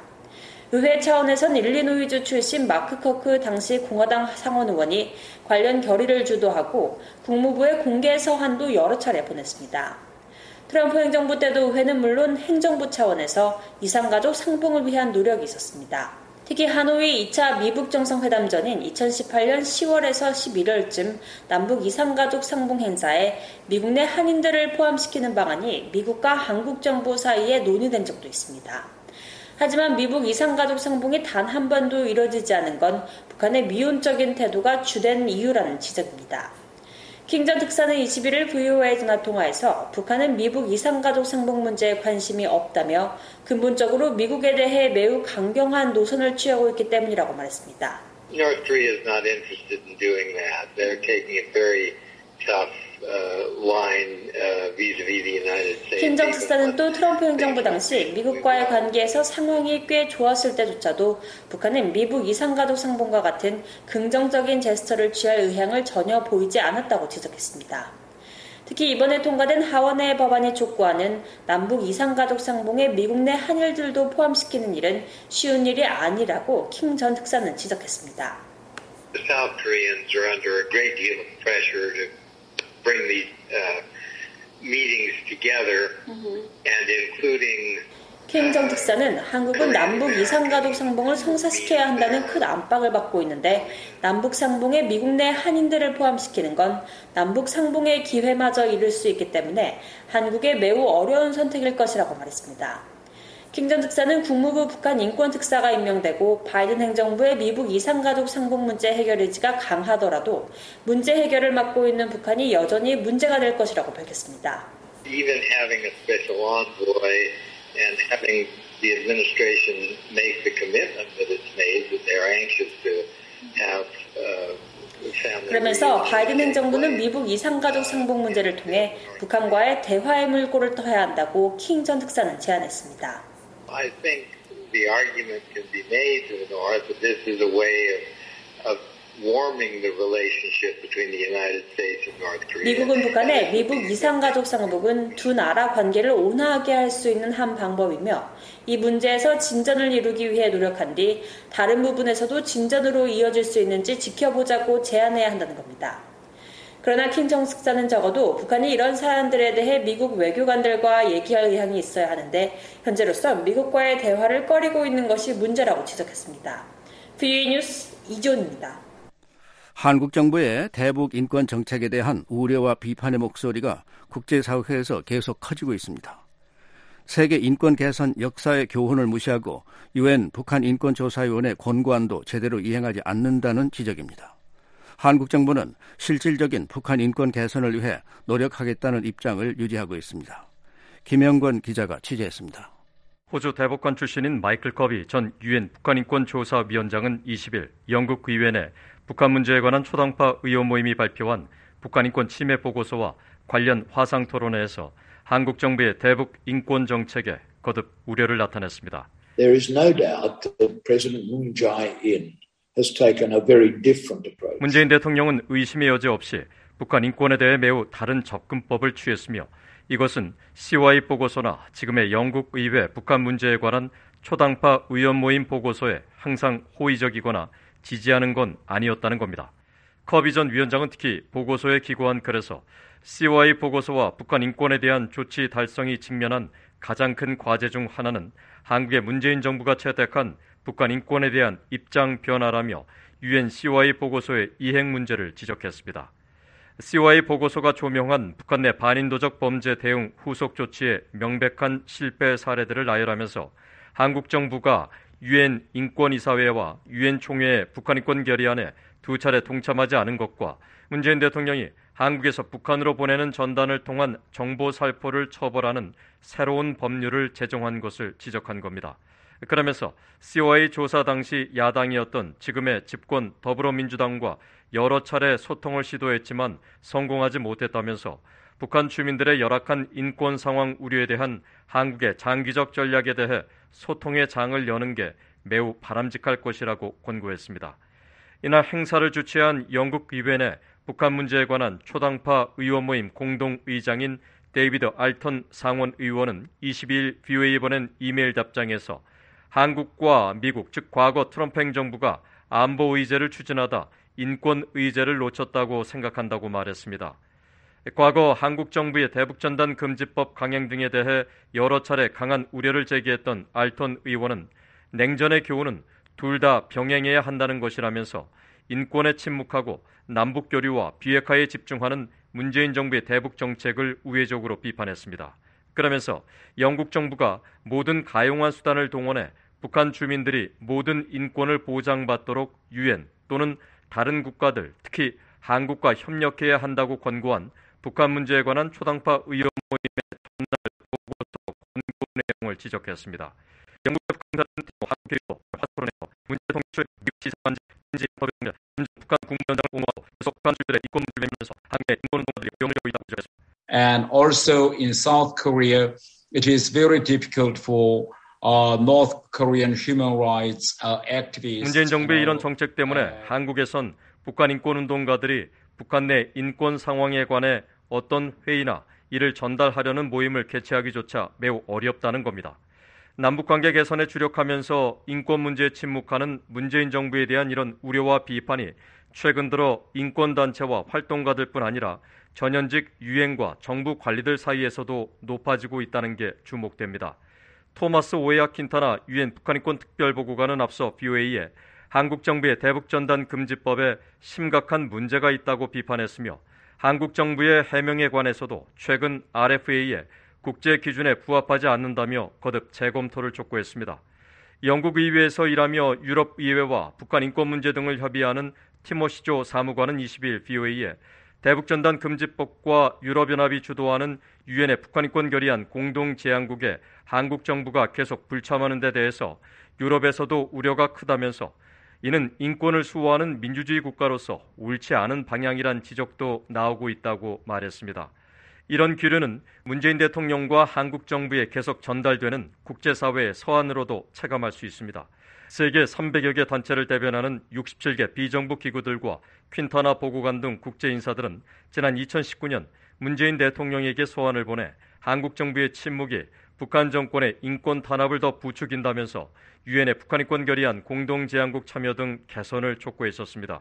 P: 의회 차원에선 일리노이주 출신 마크 커크 당시 공화당 상원 의원이 관련 결의를 주도하고 국무부에 공개 서한도 여러 차례 보냈습니다. 트럼프 행정부 때도 의회는 물론 행정부 차원에서 이산가족 상봉을 위한 노력이 있었습니다. 특히 하노이 이 차 미북 정상회담 전인 이천십팔 년 시월에서 십일월쯤 남북 이산가족 상봉 행사에 미국 내 한인들을 포함시키는 방안이 미국과 한국 정부 사이에 논의된 적도 있습니다. 하지만 미국 이산가족 상봉이 단 한 번도 이뤄지지 않은 건 북한의 미온적인 태도가 주된 이유라는 지적입니다. 킹 전 특사는 이십일 일 브이오에이 전화통화에서 북한은 미국 이산가족 상봉 문제에 관심이 없다며 근본적으로 미국에 대해 매우 강경한 노선을 취하고 있기 때문이라고 말했습니다.
S: North Korea is not interested in doing that. They're taking a very tough uh, line uh, vis-a-vis the United States.
P: 킹 전 특사는 또 트럼프 행정부 당시 미국과의 관계에서 상황이 꽤 좋았을 때조차도 북한은 미국 이산가족 상봉과 같은 긍정적인 제스처를 취할 의향을 전혀 보이지 않았다고 지적했습니다. 특히 이번에 통과된 하원의 법안이 촉구하는 남북 이산가족 상봉에 미국 내 한일들도 포함시키는 일은 쉬운 일이 아니라고 킹 전 특사는 지적했습니다.
S: The South Koreans are under a great deal of pressure to bring these uh, meetings together mm-hmm. and including
P: 킹 전 특사는 한국은 남북 이산가족 상봉을 성사시켜야 한다는 큰 압박을 받고 있는데 남북 상봉에 미국 내 한인들을 포함시키는 건 남북 상봉의 기회마저 잃을 수 있기 때문에 한국에 매우 어려운 선택일 것이라고 말했습니다. 킹 전 특사는 국무부 북한 인권특사가 임명되고 바이든 행정부의 미국 이산가족 상봉 문제 해결 의지가 강하더라도 문제 해결을 맡고 있는 북한이 여전히 문제가 될 것이라고 밝혔습니다.
S: Even having a special envoy and having the administration make the commitment that it's made that they're anxious to have uh, family.
P: 그러면서 바이든 행정부는 미국 이산가족 상봉 문제를 통해 북한과의 대화의 물꼬를 터야 한다고 킹 전 특사는 제안했습니다.
S: I think the argument can be made to the North that this is a way of, of warming the relationship between the United States and North Korea.
P: 미국은 북한의 미국 이산가족 상봉은 두 나라 관계를 온화하게 할 수 있는 한 방법이며 이 문제에서 진전을 이루기 위해 노력한 뒤 다른 부분에서도 진전으로 이어질 수 있는지 지켜보자고 제안해야 한다는 겁니다. 그러나 킴 정숙사는 적어도 북한이 이런 사안들에 대해 미국 외교관들과 얘기할 의향이 있어야 하는데 현재로서 미국과의 대화를 꺼리고 있는 것이 문제라고 지적했습니다. 브이오에이 뉴스 이존입니다.
C: 한국 정부의 대북 인권 정책에 대한 우려와 비판의 목소리가 국제사회에서 계속 커지고 있습니다. 세계 인권 개선 역사의 교훈을 무시하고 유엔 북한 인권조사위원회 권고안도 제대로 이행하지 않는다는 지적입니다. 한국 정부는 실질적인 북한 인권 개선을 위해 노력하겠다는 입장을 유지하고 있습니다. 김영권 기자가 취재했습니다.
T: 호주 대법관 출신인 마이클 커비 전 유엔 북한인권조사위원장은 이십 일 영국 의회 내 북한 문제에 관한 초당파 의원 모임이 발표한 북한인권 침해 보고서와 관련 화상 토론회에서 한국 정부의 대북 인권 정책에 거듭 우려를 나타냈습니다.
U: There is no doubt that President Moon Jae-in has taken a very different approach.
T: 문재인 대통령은 의심의 여지 없이 북한 인권에 대해 매우 다른 접근법을 취했으며 이것은 씨와이 보고서나 지금의 영국 의회 북한 문제에 관한 초당파 의원 모임 보고서에 항상 호의적이거나 지지하는 건 아니었다는 겁니다. 커비 전 위원장은 특히 보고서에 기고한 글에서 씨와이 보고서와 북한 인권에 대한 조치 달성이 직면한 가장 큰 과제 중 하나는 한국의 문재인 정부가 채택한 북한 인권에 대한 입장 변화라며 유엔 씨와이 보고서의 이행 문제를 지적했습니다. 씨와이 보고서가 조명한 북한 내 반인도적 범죄 대응 후속 조치의 명백한 실패 사례들을 나열하면서 한국 정부가 유엔 인권이사회와 유엔 총회의 북한 인권 결의안에 두 차례 동참하지 않은 것과 문재인 대통령이 한국에서 북한으로 보내는 전단을 통한 정보 살포를 처벌하는 새로운 법률을 제정한 것을 지적한 겁니다. 그러면서 씨와이 조사 당시 야당이었던 지금의 집권 더불어민주당과 여러 차례 소통을 시도했지만 성공하지 못했다면서 북한 주민들의 열악한 인권 상황 우려에 대한 한국의 장기적 전략에 대해 소통의 장을 여는 게 매우 바람직할 것이라고 권고했습니다. 이날 행사를 주최한 영국 의회 내 북한 문제에 관한 초당파 의원 모임 공동의장인 데이비드 알턴 상원 의원은 이십이 일 브이오에이에 보낸 이메일 답장에서 한국과 미국, 즉 과거 트럼프 행정부가 안보 의제를 추진하다 인권 의제를 놓쳤다고 생각한다고 말했습니다. 과거 한국 정부의 대북전단 금지법 강행 등에 대해 여러 차례 강한 우려를 제기했던 알턴 의원은 냉전의 교훈은 둘 다 병행해야 한다는 것이라면서 인권에 침묵하고 남북 교류와 비핵화에 집중하는 문재인 정부의 대북 정책을 우회적으로 비판했습니다. 그러면서 영국 정부가 모든 가용한 수단을 동원해 북한 주민들이 모든 인권을 보장받도록 유엔 또는 다른 국가들, 특히 한국과 협력해야 한다고 권고한 북한 문제에 관한 초당파 의원 모임의 전날 보고서 권고 내용을 지적했습니다. 영국의 북한사는 한국 교육, 화토론에서 문제 통출, 미국 지상관제, 인지 인터뷰 등 북한 국무위원장을 옹호하고 계속 북한 주민들의 인권 문제를 외면서 한국의 인권운동가들이 고용을 하고 있다고 지적했습니다.
V: And also in South Korea, it is very difficult for uh, North Korean human rights uh, activists.
T: 문재인 정부의 이런 정책 때문에 한국에선 북한 인권운동가들이 북한 내 인권 상황에 관해 어떤 회의나 이를 전달하려는 모임을 개최하기조차 매우 어렵다는 겁니다. 남북관계 개선에 주력하면서 인권 문제에 침묵하는 문재인 정부에 대한 이런 우려와 비판이 최근 들어 인권단체와 활동가들뿐 아니라 전현직 유엔과 정부 관리들 사이에서도 높아지고 있다는 게 주목됩니다. 토마스 오에아 킨타나 유엔 북한인권 특별보고관은 앞서 브이오에이에 한국 정부의 대북전단 금지법에 심각한 문제가 있다고 비판했으며 한국 정부의 해명에 관해서도 최근 알에프에이에 국제 기준에 부합하지 않는다며 거듭 재검토를 촉구했습니다. 영국 의회에서 일하며 유럽 의회와 북한 인권 문제 등을 협의하는 티모시 조 사무관은 이십 일 브이오에이에 대북전단 금지법과 유럽연합이 주도하는 유엔의 북한 인권 결의안 공동 제안국에 한국 정부가 계속 불참하는 데 대해서 유럽에서도 우려가 크다면서 이는 인권을 수호하는 민주주의 국가로서 옳지 않은 방향이란 지적도 나오고 있다고 말했습니다. 이런 기류는 문재인 대통령과 한국 정부에 계속 전달되는 국제사회의 서한으로도 체감할 수 있습니다. 세계 삼백여 개 단체를 대변하는 육십칠 개 비정부 기구들과 퀸타나 보고관 등 국제 인사들은 지난 이천십구 년 문재인 대통령에게 소환을 보내 한국 정부의 침묵이 북한 정권의 인권 탄압을 더 부추긴다면서 유엔의 북한 인권 결의안 공동 제안국 참여 등 개선을 촉구했었습니다.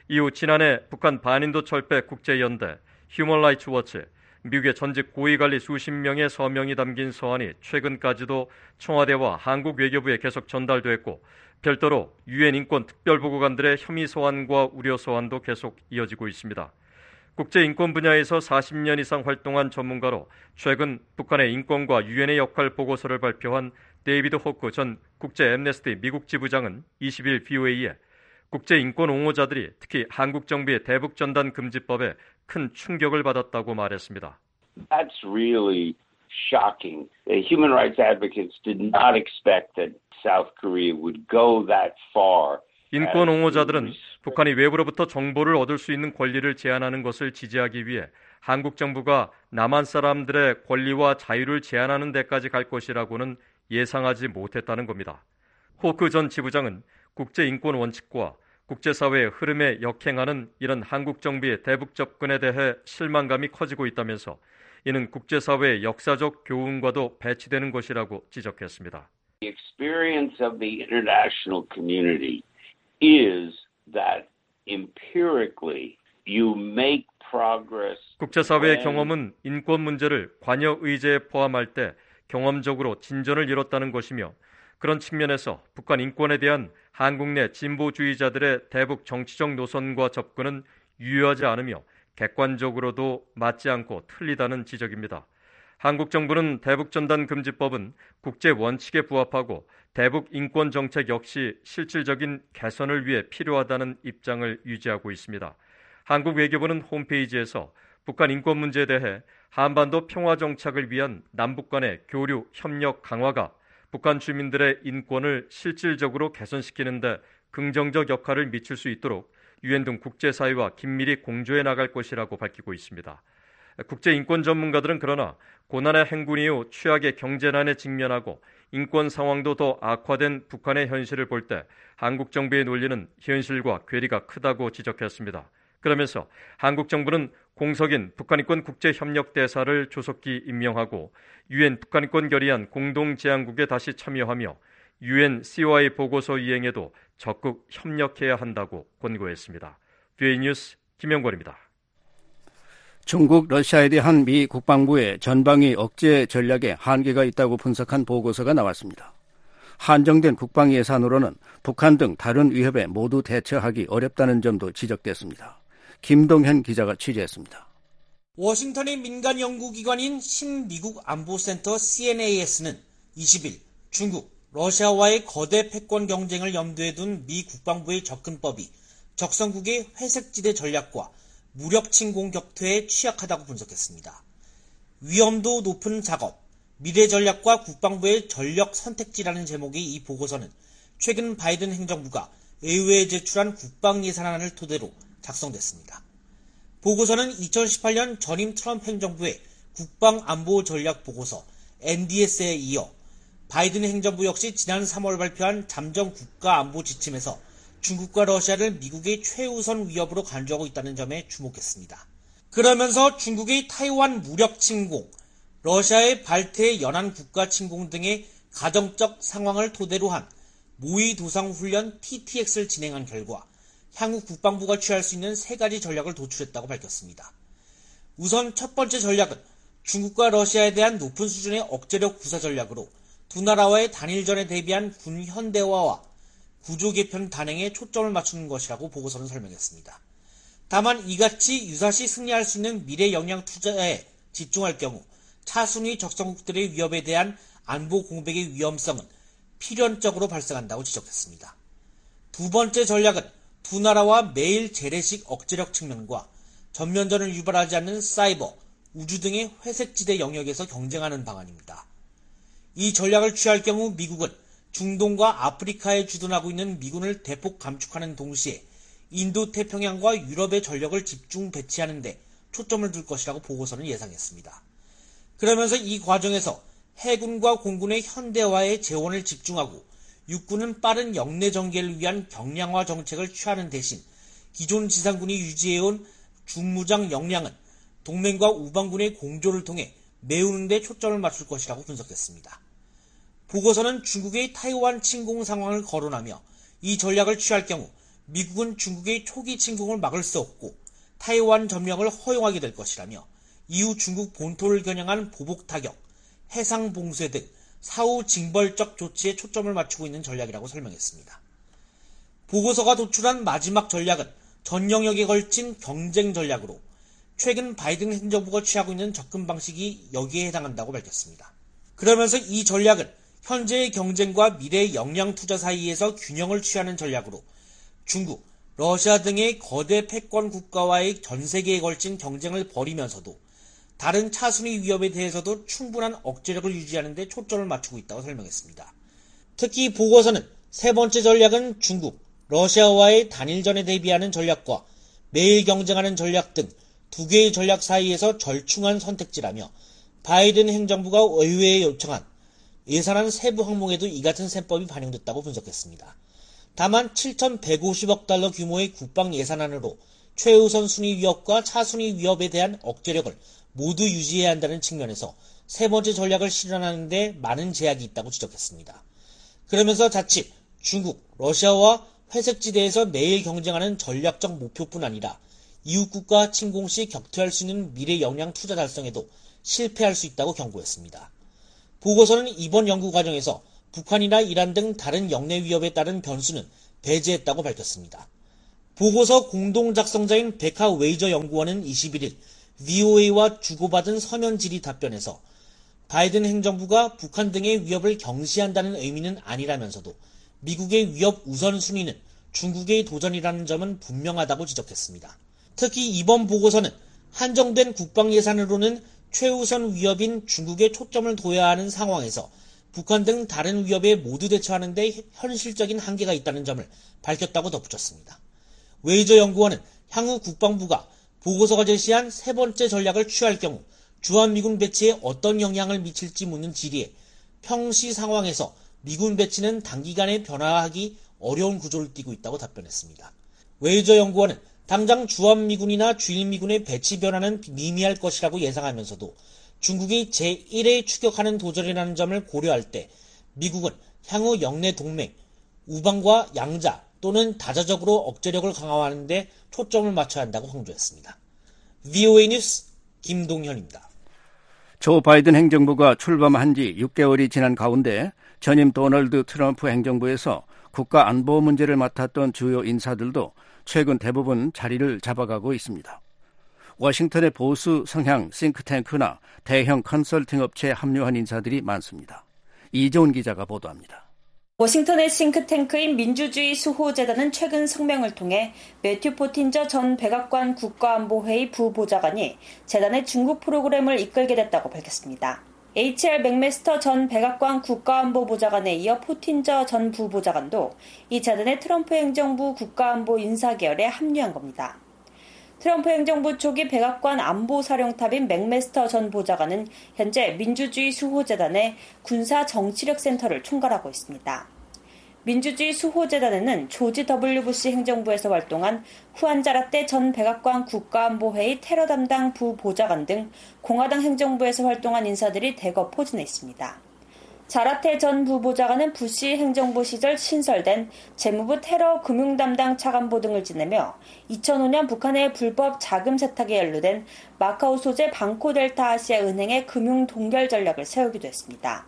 T: 이후 지난해 북한 반인도 철폐 국제연대, 휴먼 라이츠 워치, 미국의 전직 고위관리 수십 명의 서명이 담긴 서한이 최근까지도 청와대와 한국 외교부에 계속 전달됐고 별도로 유엔 인권 특별보고관들의 혐의 서한과 우려 서한도 계속 이어지고 있습니다. 국제인권 분야에서 사십 년 이상 활동한 전문가로 최근 북한의 인권과 유엔의 역할 보고서를 발표한 데이비드 호크 전 국제 앰네스티 미국 지부장은 이십 일 브이오에이에 국제인권 옹호자들이 특히 한국 정부의 대북 전단 금지법에 큰 충격을 받았다고 말했습니다.
A: That's really shocking. The human rights advocates did not expect that South Korea would go that far.
T: 인권 옹호자들은 북한이 외부로부터 정보를 얻을 수 있는 권리를 제한하는 것을 지지하기 위해 한국 정부가 남한 사람들의 권리와 자유를 제한하는 데까지 갈 것이라고는 예상하지 못했다는 겁니다. 호크 전 지부장은 국제인권 원칙과 국제사회의 흐름에 역행하는 이런 한국 정부의 대북 접근에 대해 실망감이 커지고 있다면서 이는 국제사회의 역사적 교훈과도 배치되는 것이라고 지적했습니다.
A: The experience of the international community is that empirically you make progress.
T: 국제사회의 경험은 인권 문제를 관여 의제에 포함할 때 경험적으로 진전을 이뤘다는 것이며 그런 측면에서 북한 인권에 대한 한국 내 진보주의자들의 대북 정치적 노선과 접근은 유효하지 않으며 객관적으로도 맞지 않고 틀리다는 지적입니다. 한국 정부는 대북전단 금지법은 국제 원칙에 부합하고 대북 인권 정책 역시 실질적인 개선을 위해 필요하다는 입장을 유지하고 있습니다. 한국 외교부는 홈페이지에서 북한 인권 문제에 대해 한반도 평화 정착을 위한 남북 간의 교류, 협력 강화가 북한 주민들의 인권을 실질적으로 개선시키는 데 긍정적 역할을 미칠 수 있도록 유엔 등 국제사회와 긴밀히 공조해 나갈 것이라고 밝히고 있습니다. 국제인권 전문가들은 그러나 고난의 행군 이후 최악의 경제난에 직면하고 인권 상황도 더 악화된 북한의 현실을 볼 때 한국 정부의 논리는 현실과 괴리가 크다고 지적했습니다. 그러면서 한국 정부는 공석인 북한인권 국제협력대사를 조속히 임명하고 유엔 북한인권 결의안 공동제안국에 다시 참여하며 유엔 씨오아이 보고서 이행에도 적극 협력해야 한다고 권고했습니다. 브이오에이 뉴스 김영권입니다.
C: 중국, 러시아에 대한 미 국방부의 전방위 억제 전략에 한계가 있다고 분석한 보고서가 나왔습니다. 한정된 국방 예산으로는 북한 등 다른 위협에 모두 대처하기 어렵다는 점도 지적됐습니다. 김동현 기자가 취재했습니다.
E: 워싱턴의 민간 연구기관인 신미국 안보센터 씨엔에이에스는 이십 일 중국, 러시아와의 거대 패권 경쟁을 염두에 둔 미 국방부의 접근법이 적성국의 회색지대 전략과 무력 침공 격퇴에 취약하다고 분석했습니다. 위험도 높은 작업, 미래 전략과 국방부의 전력 선택지라는 제목의 이 보고서는 최근 바이든 행정부가 의회에 제출한 국방 예산안을 토대로 작성됐습니다. 보고서는 이천십팔 년 전임 트럼프 행정부의 국방 안보 전략 보고서 엔디에스에 이어 바이든 행정부 역시 지난 삼월 발표한 잠정 국가 안보 지침에서 중국과 러시아를 미국의 최우선 위협으로 간주하고 있다는 점에 주목했습니다. 그러면서 중국의 타이완 무력 침공, 러시아의 발트해 연안 국가 침공 등의 가정적 상황을 토대로 한 모의 도상 훈련 티티엑스를 진행한 결과 향후 국방부가 취할 수 있는 세 가지 전략을 도출했다고 밝혔습니다. 우선 첫 번째 전략은 중국과 러시아에 대한 높은 수준의 억제력 구사 전략으로 두 나라와의 단일전에 대비한 군 현대화와 구조 개편 단행에 초점을 맞추는 것이라고 보고서는 설명했습니다. 다만 이같이 유사시 승리할 수 있는 미래 역량 투자에 집중할 경우 차순위 적성국들의 위협에 대한 안보 공백의 위험성은 필연적으로 발생한다고 지적했습니다. 두 번째 전략은 두 나라와 매일 재래식 억제력 측면과 전면전을 유발하지 않는 사이버, 우주 등의 회색지대 영역에서 경쟁하는 방안입니다. 이 전략을 취할 경우 미국은 중동과 아프리카에 주둔하고 있는 미군을 대폭 감축하는 동시에 인도 태평양과 유럽의 전력을 집중 배치하는 데 초점을 둘 것이라고 보고서는 예상했습니다. 그러면서 이 과정에서 해군과 공군의 현대화에 재원을 집중하고 육군은 빠른 역내 전개를 위한 경량화 정책을 취하는 대신 기존 지상군이 유지해온 중무장 역량은 동맹과 우방군의 공조를 통해 메우는 데 초점을 맞출 것이라고 분석했습니다. 보고서는 중국의 타이완 침공 상황을 거론하며 이 전략을 취할 경우 미국은 중국의 초기 침공을 막을 수 없고 타이완 점령을 허용하게 될 것이라며 이후 중국 본토를 겨냥한 보복 타격, 해상 봉쇄 등 사후 징벌적 조치에 초점을 맞추고 있는 전략이라고 설명했습니다. 보고서가 도출한 마지막 전략은 전 영역에 걸친 경쟁 전략으로 최근 바이든 행정부가 취하고 있는 접근 방식이 여기에 해당한다고 밝혔습니다. 그러면서 이 전략은 현재의 경쟁과 미래의 역량 투자 사이에서 균형을 취하는 전략으로 중국, 러시아 등의 거대 패권 국가와의 전 세계에 걸친 경쟁을 벌이면서도 다른 차순위 위협에 대해서도 충분한 억제력을 유지하는 데 초점을 맞추고 있다고 설명했습니다. 특히 보고서는 세 번째 전략은 중국, 러시아와의 단일전에 대비하는 전략과 매일 경쟁하는 전략 등 두 개의 전략 사이에서 절충한 선택지라며 바이든 행정부가 의회에 요청한 예산안 세부 항목에도 이 같은 셈법이 반영됐다고 분석했습니다. 다만 칠천백오십억 달러 규모의 국방 예산안으로 최우선 순위 위협과 차순위 위협에 대한 억제력을 모두 유지해야 한다는 측면에서 세 번째 전략을 실현하는 데 많은 제약이 있다고 지적했습니다. 그러면서 자칫 중국, 러시아와 회색지대에서 매일 경쟁하는 전략적 목표뿐 아니라 이웃국가 침공 시 격퇴할 수 있는 미래 역량 투자 달성에도 실패할 수 있다고 경고했습니다. 보고서는 이번 연구 과정에서 북한이나 이란 등 다른 역내 위협에 따른 변수는 배제했다고 밝혔습니다. 보고서 공동 작성자인 베카 웨이저 연구원은 이십일일 브이오에이와 주고받은 서면 질의 답변에서 바이든 행정부가 북한 등의 위협을 경시한다는 의미는 아니라면서도 미국의 위협 우선순위는 중국의 도전이라는 점은 분명하다고 지적했습니다. 특히 이번 보고서는 한정된 국방 예산으로는 최우선 위협인 중국에 초점을 둬야 하는 상황에서 북한 등 다른 위협에 모두 대처하는 데 현실적인 한계가 있다는 점을 밝혔다고 덧붙였습니다. 웨이저 연구원은 향후 국방부가 보고서가 제시한 세 번째 전략을 취할 경우 주한미군 배치에 어떤 영향을 미칠지 묻는 질의에 평시 상황에서 미군 배치는 단기간에 변화하기 어려운 구조를 띠고 있다고 답변했습니다. 웨이저 연구원은 당장 주한미군이나 주일미군의 배치 변화는 미미할 것이라고 예상하면서도 중국이 제일에 추격하는 도전이라는 점을 고려할 때 미국은 향후 영내 동맹, 우방과 양자 또는 다자적으로 억제력을 강화하는 데 초점을 맞춰야 한다고 강조했습니다. 브이오에이 뉴스 김동현입니다.
C: 조 바이든 행정부가 출범한 지 육 개월이 지난 가운데 전임 도널드 트럼프 행정부에서 국가 안보 문제를 맡았던 주요 인사들도 최근 대부분 자리를 잡아가고 있습니다. 워싱턴의 보수 성향 싱크탱크나 대형 컨설팅 업체에 합류한 인사들이 많습니다. 이재훈 기자가 보도합니다.
P: 워싱턴의 싱크탱크인 민주주의 수호재단은 최근 성명을 통해 매튜 포틴저 전 백악관 국가안보회의 부보좌관이 재단의 중국 프로그램을 이끌게 됐다고 밝혔습니다. 에이치알 맥메스터 전 백악관 국가안보보좌관에 이어 포틴저 전 부보좌관도 이 재단의 트럼프 행정부 국가안보 인사계열에 합류한 겁니다. 트럼프 행정부 초기 백악관 안보사령탑인 맥메스터 전 보좌관은 현재 민주주의 수호재단의 군사정치력센터를 총괄하고 있습니다. 민주주의 수호재단에는 조지 더블유 부시 행정부에서 활동한 후안 자라테 전 백악관 국가안보회의 테러 담당 부보좌관 등 공화당 행정부에서 활동한 인사들이 대거 포진해 있습니다. 자라테 전 부보좌관은 부시 행정부 시절 신설된 재무부 테러 금융 담당 차관보 등을 지내며 이천오년 북한의 불법 자금 세탁에 연루된 마카오 소재 방코델타 아시아 은행의 금융 동결 전략을 세우기도 했습니다.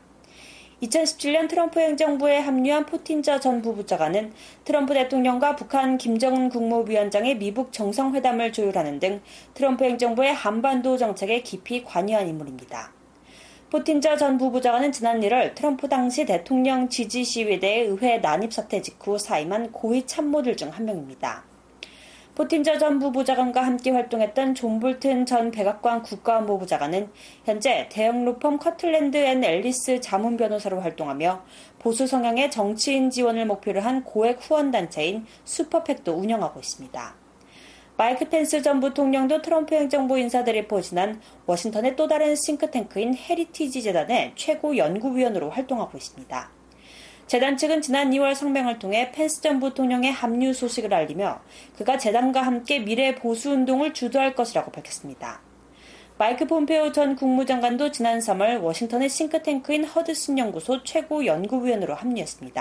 P: 이천십칠년 트럼프 행정부에 합류한 포틴저 전 부보좌관은 트럼프 대통령과 북한 김정은 국무위원장의 미북 정상회담을 조율하는 등 트럼프 행정부의 한반도 정책에 깊이 관여한 인물입니다. 포틴저 전 부보좌관은 지난 일월 트럼프 당시 대통령 지지 시위대의 의회 난입 사태 직후 사임한 고위 참모들 중 한 명입니다. 포틴저 전 부보좌관과 함께 활동했던 존 볼튼 전 백악관 국가안보보좌관은 현재 대형 로펌 커틀랜드 앤 앨리스 자문 변호사로 활동하며 보수 성향의 정치인 지원을 목표로 한 고액 후원단체인 슈퍼팩도 운영하고 있습니다. 마이크 펜스 전 부통령도 트럼프 행정부 인사들이 포진한 워싱턴의 또 다른 싱크탱크인 헤리티지 재단의 최고 연구위원으로 활동하고 있습니다. 재단 측은 지난 이월 성명을 통해 펜스 전 부통령의 합류 소식을 알리며 그가 재단과 함께 미래 보수운동을 주도할 것이라고 밝혔습니다. 마이크 폼페오 전 국무장관도 지난 삼월 워싱턴의 싱크탱크인 허드슨 연구소 최고 연구위원으로 합류했습니다.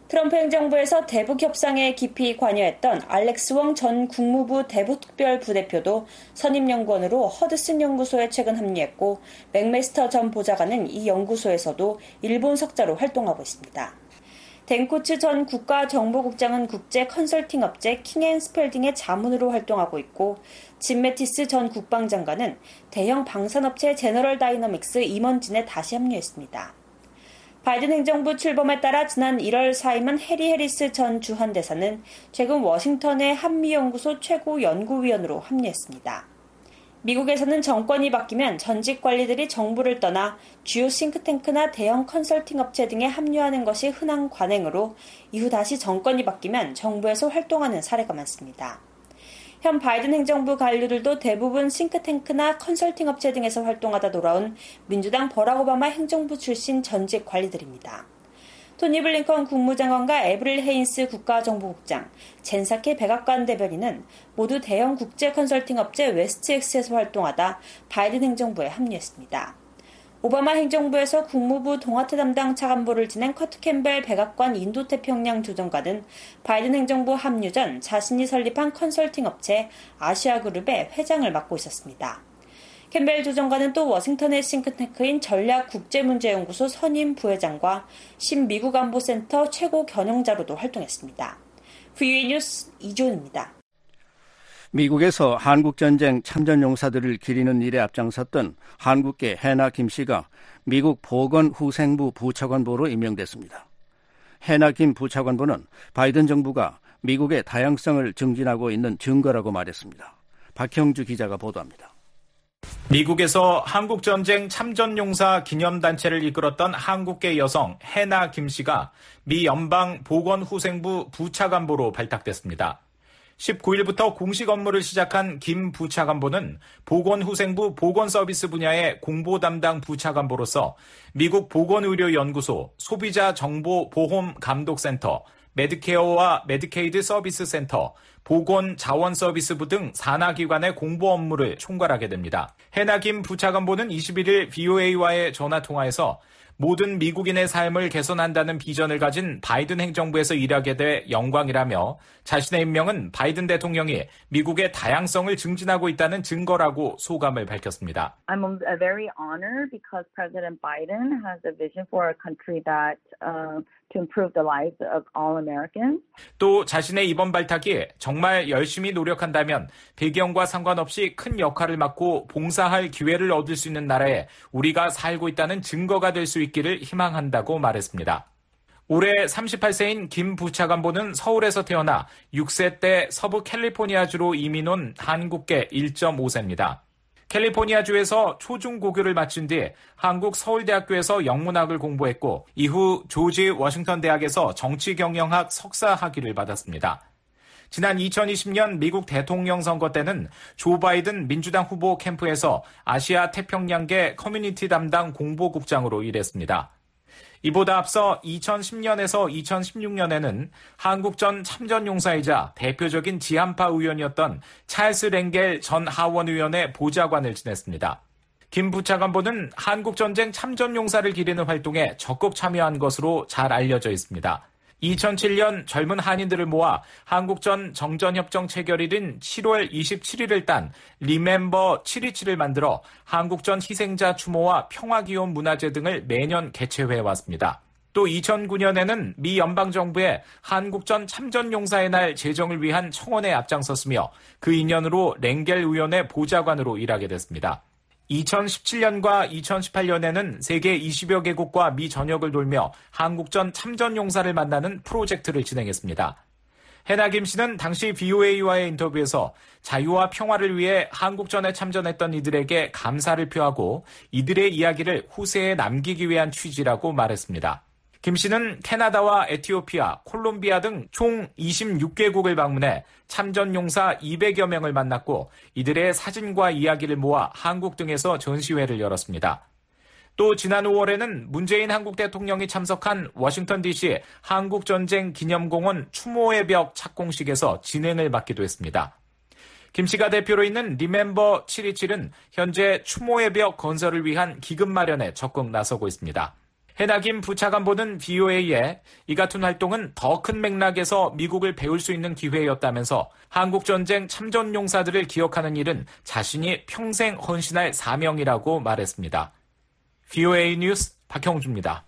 P: 트럼프 행정부에서 대북 협상에 깊이 관여했던 알렉스 웡 전 국무부 대북특별부대표도 선임연구원으로 허드슨 연구소에 최근 합류했고 맥메스터 전 보좌관은 이 연구소에서도 일본 석자로 활동하고 있습니다. 댄 코츠 전 국가정보국장은 국제 컨설팅 업체 킹앤스펠딩의 자문으로 활동하고 있고 짐 매티스 전 국방장관은 대형 방산업체 제너럴 다이너믹스 임원진에 다시 합류했습니다. 바이든 행정부 출범에 따라 지난 일월 사임한 해리 해리스 전 주한대사는 최근 워싱턴의 한미연구소 최고 연구위원으로 합류했습니다. 미국에서는 정권이 바뀌면 전직 관리들이 정부를 떠나 주요 싱크탱크나 대형 컨설팅 업체 등에 합류하는 것이 흔한 관행으로 이후 다시 정권이 바뀌면 정부에서 활동하는 사례가 많습니다. 현 바이든 행정부 관료들도 대부분 싱크탱크나 컨설팅 업체 등에서 활동하다 돌아온 민주당 버락 오바마 행정부 출신 전직 관리들입니다. 토니 블링컨 국무장관과 에브릴 헤인스 국가정보국장, 젠 사케 백악관 대변인은 모두 대형 국제 컨설팅 업체 웨스트엑스에서 활동하다 바이든 행정부에 합류했습니다. 오바마 행정부에서 국무부 동아태 담당 차관보를 지낸 커트 캠벨 백악관 인도태평양 조정관은 바이든 행정부 합류 전 자신이 설립한 컨설팅 업체 아시아그룹의 회장을 맡고 있었습니다. 캠벨 조정관은 또 워싱턴의 싱크탱크인 전략국제문제연구소 선임 부회장과 신미국안보센터 최고 경영자로도 활동했습니다. 브이오에이 뉴스 이조은입니다.
C: 미국에서 한국전쟁 참전용사들을 기리는 일에 앞장섰던 한국계 해나 김 씨가 미국 보건후생부 부차관보로 임명됐습니다. 해나 김 부차관보는 바이든 정부가 미국의 다양성을 증진하고 있는 증거라고 말했습니다. 박형주 기자가 보도합니다.
B: 미국에서 한국전쟁 참전용사 기념단체를 이끌었던 한국계 여성 해나 김 씨가 미 연방 보건후생부 부차관보로 발탁됐습니다. 십구일부터 공식 업무를 시작한 김 부차관보는 보건후생부 보건서비스 분야의 공보 담당 부차관보로서 미국 보건의료연구소, 소비자정보보험감독센터, 메드케어와 메디케이드 서비스 센터, 보건자원서비스부 등 산하기관의 공보 업무를 총괄하게 됩니다. 해나 김 부차관보는 이십일일 브이오에이와의 전화통화에서 모든 미국인의 삶을 개선한다는 비전을 가진 바이든 행정부에서 일하게 돼 영광이라며 자신의 임명은 바이든 대통령이 미국의 다양성을 증진하고 있다는 증거라고 소감을 밝혔습니다.
F: I'm very honored because President Biden has a vision for a country that uh, to improve the lives of all Americans.
B: 또 자신의 이번 발탁이 정말 열심히 노력한다면 배경과 상관없이 큰 역할을 맡고 봉사할 기회를 얻을 수 있는 나라에 우리가 살고 있다는 증거가 될 수 있기를 희망한다고 말했습니다. 올해 삼십팔세인 김 부차관보는 서울에서 태어나 육 세 때 서부 캘리포니아주로 이민 온 한국계 일 점 오세입니다. 캘리포니아주에서 초중고교를 마친 뒤 한국 서울대학교에서 영문학을 공부했고 이후 조지 워싱턴 대학에서 정치경영학 석사 학위를 받았습니다. 지난 이천이십년 미국 대통령 선거 때는 조 바이든 민주당 후보 캠프에서 아시아 태평양계 커뮤니티 담당 공보국장으로 일했습니다. 이보다 앞서 이천십년에서 이천십육년에는 한국 전 참전용사이자 대표적인 지한파 의원이었던 찰스 랭겔 전 하원 의원의 보좌관을 지냈습니다. 김 부차관보는 한국전쟁 참전용사를 기리는 활동에 적극 참여한 것으로 잘 알려져 있습니다. 이천칠년 젊은 한인들을 모아 한국전 정전협정 체결일인 칠월 이십칠일을 딴 리멤버 칠이칠을 만들어 한국전 희생자 추모와 평화기원 문화제 등을 매년 개최해왔습니다. 또 이천구년에는 미 연방정부의 한국전 참전용사의 날 제정을 위한 청원에 앞장섰으며 그 인연으로 랭겔 의원의 보좌관으로 일하게 됐습니다. 이천십칠년과 이천십팔년에는 세계 이십여 개국과 미 전역을 돌며 한국전 참전용사를 만나는 프로젝트를 진행했습니다. 해나 김 씨는 당시 브이오에이와의 인터뷰에서 자유와 평화를 위해 한국전에 참전했던 이들에게 감사를 표하고 이들의 이야기를 후세에 남기기 위한 취지라고 말했습니다. 김 씨는 캐나다와 에티오피아, 콜롬비아 등 총 이십육 개국을 방문해 참전용사 이백여 명을 만났고 이들의 사진과 이야기를 모아 한국 등에서 전시회를 열었습니다. 또 지난 오월에는 문재인 한국 대통령이 참석한 워싱턴 디씨 한국전쟁 기념공원 추모의 벽 착공식에서 진행을 맡기도 했습니다. 김 씨가 대표로 있는 리멤버 칠이칠은 현재 추모의 벽 건설을 위한 기금 마련에 적극 나서고 있습니다. 해나김 부차관보는 브이오에이에 이 같은 활동은 더 큰 맥락에서 미국을 배울 수 있는 기회였다면서 한국전쟁 참전용사들을 기억하는 일은 자신이 평생 헌신할 사명이라고 말했습니다. 브이오에이 뉴스 박형주입니다.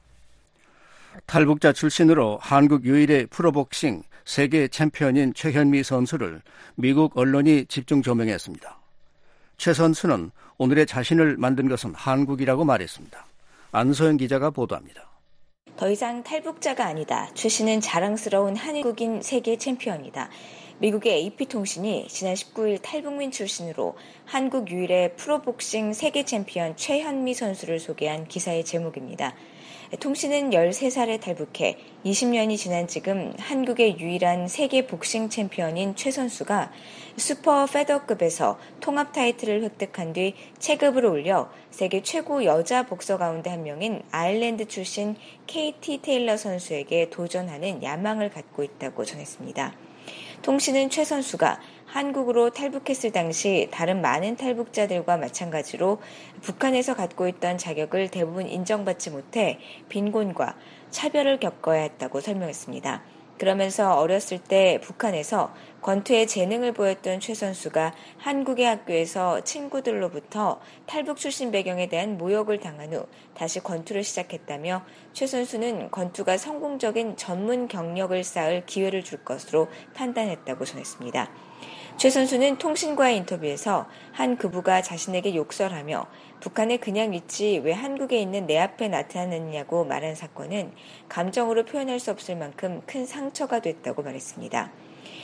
C: 탈북자 출신으로 한국 유일의 프로복싱 세계 챔피언인 최현미 선수를 미국 언론이 집중 조명했습니다. 최 선수는 오늘의 자신을 만든 것은 한국이라고 말했습니다. 안소영 기자가 보도합니다.
D: 더 이상 탈북자가 아니다. 최씨는 자랑스러운 한국인 세계 챔피언이다. 미국의 에이피통신이 지난 십구일 탈북민 출신으로 한국 유일의 프로복싱 세계 챔피언 최현미 선수를 소개한 기사의 제목입니다. 통신은 열세 살에 탈북해 이십 년이 지난 지금 한국의 유일한 세계 복싱 챔피언인 최 선수가 슈퍼 페더급에서 통합 타이틀을 획득한 뒤 체급을 올려 세계 최고 여자 복서 가운데 한 명인 아일랜드 출신 케이티 테일러 선수에게 도전하는 야망을 갖고 있다고 전했습니다. 통신은 최 선수가 한국으로 탈북했을 당시 다른 많은 탈북자들과 마찬가지로 북한에서 갖고 있던 자격을 대부분 인정받지 못해 빈곤과 차별을 겪어야 했다고 설명했습니다. 그러면서 어렸을 때 북한에서 권투에 재능을 보였던 최 선수가 한국의 학교에서 친구들로부터 탈북 출신 배경에 대한 모욕을 당한 후 다시 권투를 시작했다며 최 선수는 권투가 성공적인 전문 경력을 쌓을 기회를 줄 것으로 판단했다고 전했습니다. 최 선수는 통신과의 인터뷰에서 한 부부가 자신에게 욕설하며 북한에 그냥 있지 왜 한국에 있는 내 앞에 나타났느냐고 말한 사건은 감정으로 표현할 수 없을 만큼 큰 상처가 됐다고 말했습니다.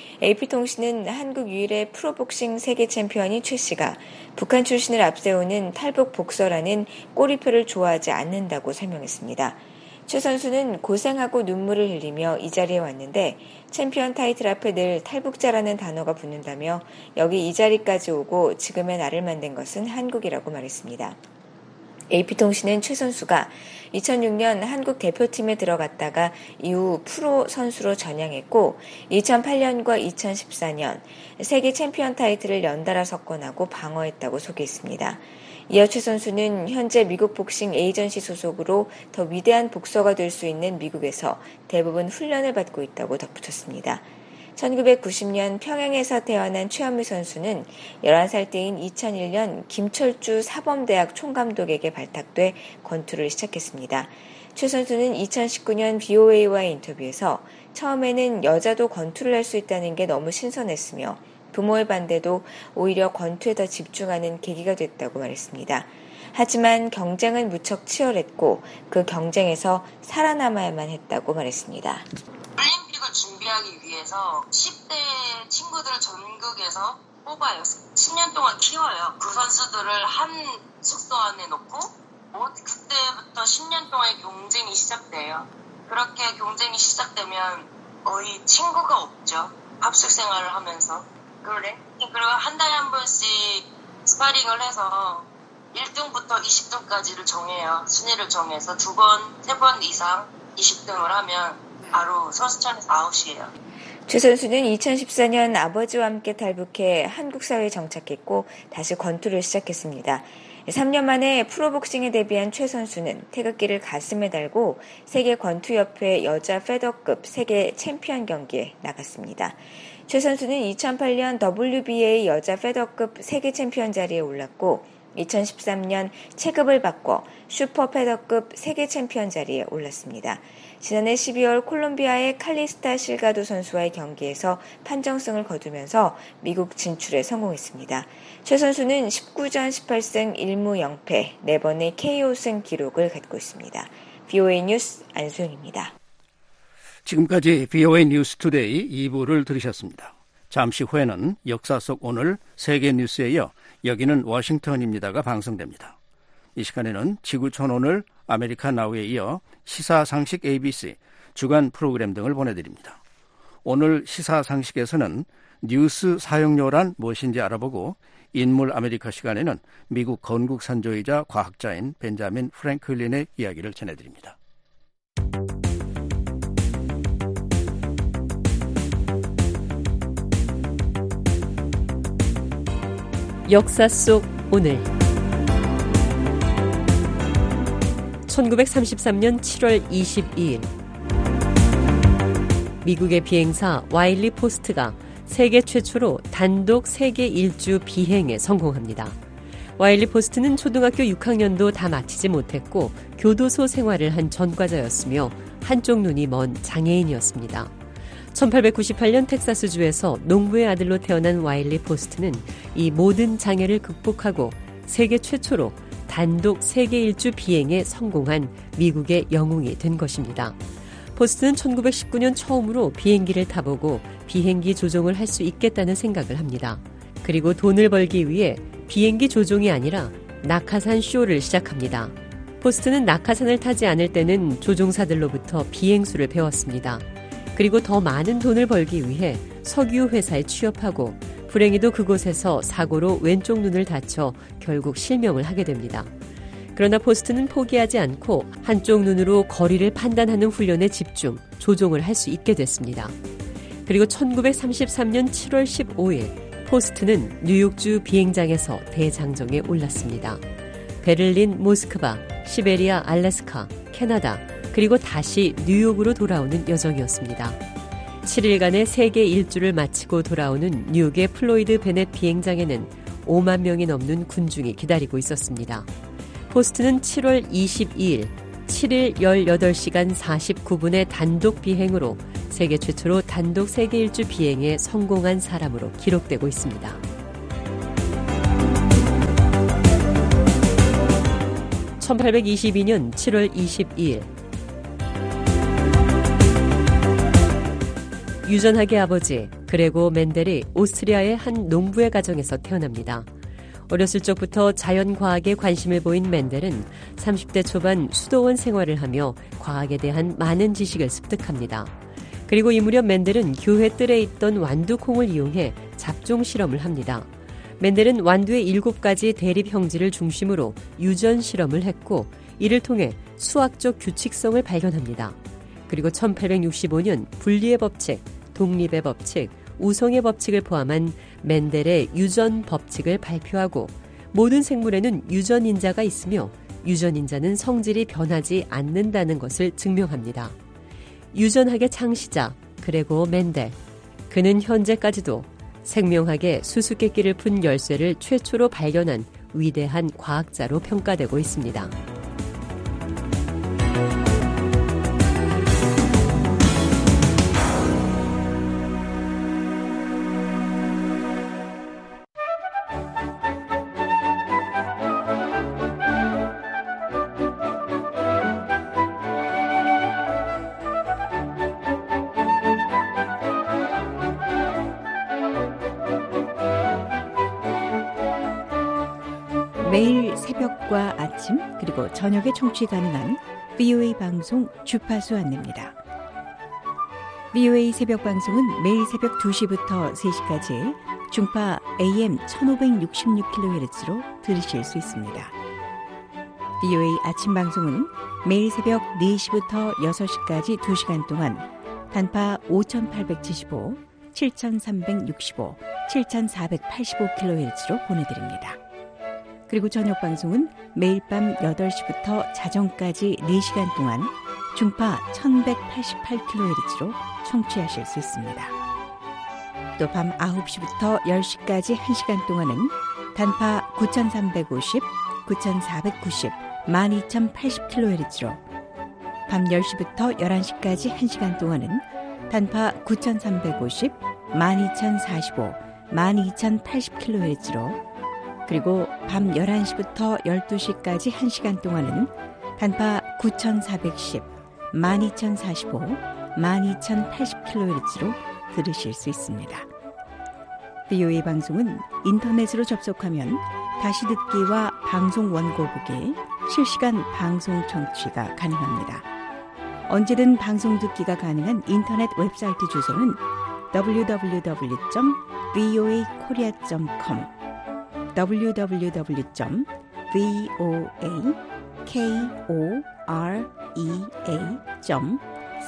D: 에이피통신은 한국 유일의 프로복싱 세계 챔피언인 최 씨가 북한 출신을 앞세우는 탈북 복서라는 꼬리표를 좋아하지 않는다고 설명했습니다. 최 선수는 고생하고 눈물을 흘리며 이 자리에 왔는데 챔피언 타이틀 앞에 늘 탈북자라는 단어가 붙는다며 여기 이 자리까지 오고 지금의 나를 만든 것은 한국이라고 말했습니다. 에이피통신은 최 선수가 이천육 년 한국 대표팀에 들어갔다가 이후 프로 선수로 전향했고 이천팔 년과 이천십사 년 세계 챔피언 타이틀을 연달아 석권하고 방어했다고 소개했습니다. 이어 최 선수는 현재 미국 복싱 에이전시 소속으로 더 위대한 복서가 될 수 있는 미국에서 대부분 훈련을 받고 있다고 덧붙였습니다. 천구백구십 년 평양에서 태어난 최현미 선수는 열한 살 때인 이천일 년 김철주 사범대학 총감독에게 발탁돼 권투를 시작했습니다. 최 선수는 이천십구 년 브이오에이와의 인터뷰에서 처음에는 여자도 권투를 할 수 있다는 게 너무 신선했으며 부모의 반대도 오히려 권투에 더 집중하는 계기가 됐다고 말했습니다. 하지만 경쟁은 무척 치열했고 그 경쟁에서 살아남아야만 했다고 말했습니다.
G: 올림픽을 준비하기 위해서 십 대 친구들을 전국에서 뽑아요. 십 년 동안 키워요. 그 선수들을 한 숙소 안에 놓고 그때부터 십 년 동안의 경쟁이 시작돼요. 그렇게 경쟁이 시작되면 거의 친구가 없죠. 합숙 생활을 하면서. 그래. 그리고 한 달에 한 번씩 스파링을 해서 일 등부터 이십 등까지를 정해요. 순위를 정해서 두 번, 세 번 이상 이십 등을 하면 바로 선수촌에서 아웃이에요.
D: 최 선수는 이천십사 년 아버지와 함께 탈북해 한국 사회에 정착했고 다시 권투를 시작했습니다. 삼 년 만에 프로복싱에 데뷔한 최 선수는 태극기를 가슴에 달고 세계 권투협회 여자 페더급 세계 챔피언 경기에 나갔습니다. 최 선수는 이천팔 년 더블유비에이 여자 페더급 세계 챔피언 자리에 올랐고 이천십삼 년 체급을 바꿔 슈퍼 페더급 세계 챔피언 자리에 올랐습니다. 지난해 십이월 콜롬비아의 칼리스타 실가도 선수와의 경기에서 판정승을 거두면서 미국 진출에 성공했습니다. 최 선수는 십구 전 십팔 승 일 무 영 패 네 번의 케이오 승 기록을 갖고 있습니다. 브이오에이 뉴스 안소영입니다.
C: 지금까지 브이오에이 뉴스 투데이 이 부를 들으셨습니다. 잠시 후에는 역사 속 오늘 세계 뉴스에 이어 여기는 워싱턴입니다가 방송됩니다. 이 시간에는 지구촌 오늘 아메리카 나우에 이어 시사상식 에이비씨 주간 프로그램 등을 보내드립니다. 오늘 시사상식에서는 뉴스 사용료란 무엇인지 알아보고 인물 아메리카 시간에는 미국 건국선조이자 과학자인 벤자민 프랭클린의 이야기를 전해드립니다.
W: 역사 속 오늘
H: 천구백삼십삼년 칠월 이십이일 미국의 비행사 와일리 포스트가 세계 최초로 단독 세계 일주 비행에 성공합니다. 와일리 포스트는 초등학교 육 학년도 다 마치지 못했고 교도소 생활을 한 전과자였으며 한쪽 눈이 먼 장애인이었습니다. 천팔백구십팔년 텍사스주에서 농부의 아들로 태어난 와일리 포스트는 이 모든 장애를 극복하고 세계 최초로 단독 세계 일주 비행에 성공한 미국의 영웅이 된 것입니다. 포스트는 천구백십구년 처음으로 비행기를 타보고 비행기 조종을 할 수 있겠다는 생각을 합니다. 그리고 돈을 벌기 위해 비행기 조종이 아니라 낙하산 쇼를 시작합니다. 포스트는 낙하산을 타지 않을 때는 조종사들로부터 비행수를 배웠습니다. 그리고 더 많은 돈을 벌기 위해 석유 회사에 취업하고 불행히도 그곳에서 사고로 왼쪽 눈을 다쳐 결국 실명을 하게 됩니다. 그러나 포스트는 포기하지 않고 한쪽 눈으로 거리를 판단하는 훈련에 집중, 조종을 할 수 있게 됐습니다. 그리고 천구백삼십삼년 칠월 십오일 포스트는 뉴욕주 비행장에서 대장정에 올랐습니다. 베를린, 모스크바, 시베리아, 알래스카, 캐나다, 그리고 다시 뉴욕으로 돌아오는 여정이었습니다. 칠일간의 세계 일주를 마치고 돌아오는 뉴욕의 플로이드 베넷 비행장에는 오만 명이 넘는 군중이 기다리고 있었습니다. 포스트는 칠월 이십이일 칠일 열여덟 시간 사십구 분의 단독 비행으로 세계 최초로 단독 세계 일주 비행에 성공한 사람으로 기록되고 있습니다. 천팔백이십이년 칠월 이십이일 유전학의 아버지 그레고 멘델이 오스트리아의 한 농부의 가정에서 태어납니다. 어렸을 적부터 자연과학에 관심을 보인 멘델은 삼십대 초반 수도원 생활을 하며 과학에 대한 많은 지식을 습득합니다. 그리고 이 무렵 멘델은 교회 뜰에 있던 완두콩을 이용해 잡종 실험을 합니다. 멘델은 완두의 일곱 가지 대립 형질을 중심으로 유전 실험을 했고 이를 통해 수학적 규칙성을 발견합니다. 그리고 천팔백육십오년 분리의 법칙, 독립의 법칙, 우성의 법칙을 포함한 멘델의 유전 법칙을 발표하고 모든 생물에는 유전인자가 있으며 유전인자는 성질이 변하지 않는다는 것을 증명합니다. 유전학의 창시자 그레고 멘델, 그는 현재까지도 생명학의 수수께끼를 푼 열쇠를 최초로 발견한 위대한 과학자로 평가되고 있습니다.
I: 매일 새벽과 아침 그리고 저녁에 청취 가능한 브이오에이 방송 주파수 안내입니다. 브이오에이 새벽 방송은 매일 새벽 두 시부터 세 시까지 중파 에이엠 천오백육십육 킬로헤르츠로 들으실 수 있습니다. 브이오에이 아침 방송은 매일 새벽 네 시부터 여섯 시까지 두 시간 동안 단파 오천팔백칠십오, 칠천삼백육십오, 칠천사백팔십오 킬로헤르츠로 보내드립니다. 그리고 저녁 방송은 매일 밤 여덟 시부터 자정까지 네 시간 동안 중파 천백팔십팔 킬로헤르츠로 청취하실 수 있습니다. 또 밤 아홉 시부터 열 시까지 한 시간 동안은 단파 구천삼백오십, 구천사백구십, 만 이천팔십 킬로헤르츠로 밤 열 시부터 열한 시까지 한 시간 동안은 단파 구천삼백오십, 만 이천사십오, 만 이천팔십 킬로헤르츠로 그리고 밤 열한 시부터 열두 시까지 한 시간 동안은 단파 구천사백십, 만 이천사십오, 만 이천팔십 킬로헤르츠로 들으실 수 있습니다. 브이오에이 방송은 인터넷으로 접속하면 다시 듣기와 방송 원고 보기, 실시간 방송 청취가 가능합니다. 언제든 방송 듣기가 가능한 인터넷 웹사이트 주소는 더블유 더블유 더블유 점 브이오에이 코리아 점 컴 더블유 더블유 더블유 점 브이오에이 코리아 점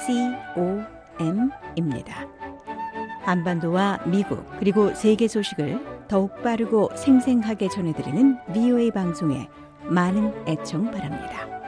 I: 컴입니다. 한반도와 미국 그리고 세계 소식을 더욱 빠르고 생생하게 전해드리는 브이오에이 방송에 많은 애청 바랍니다.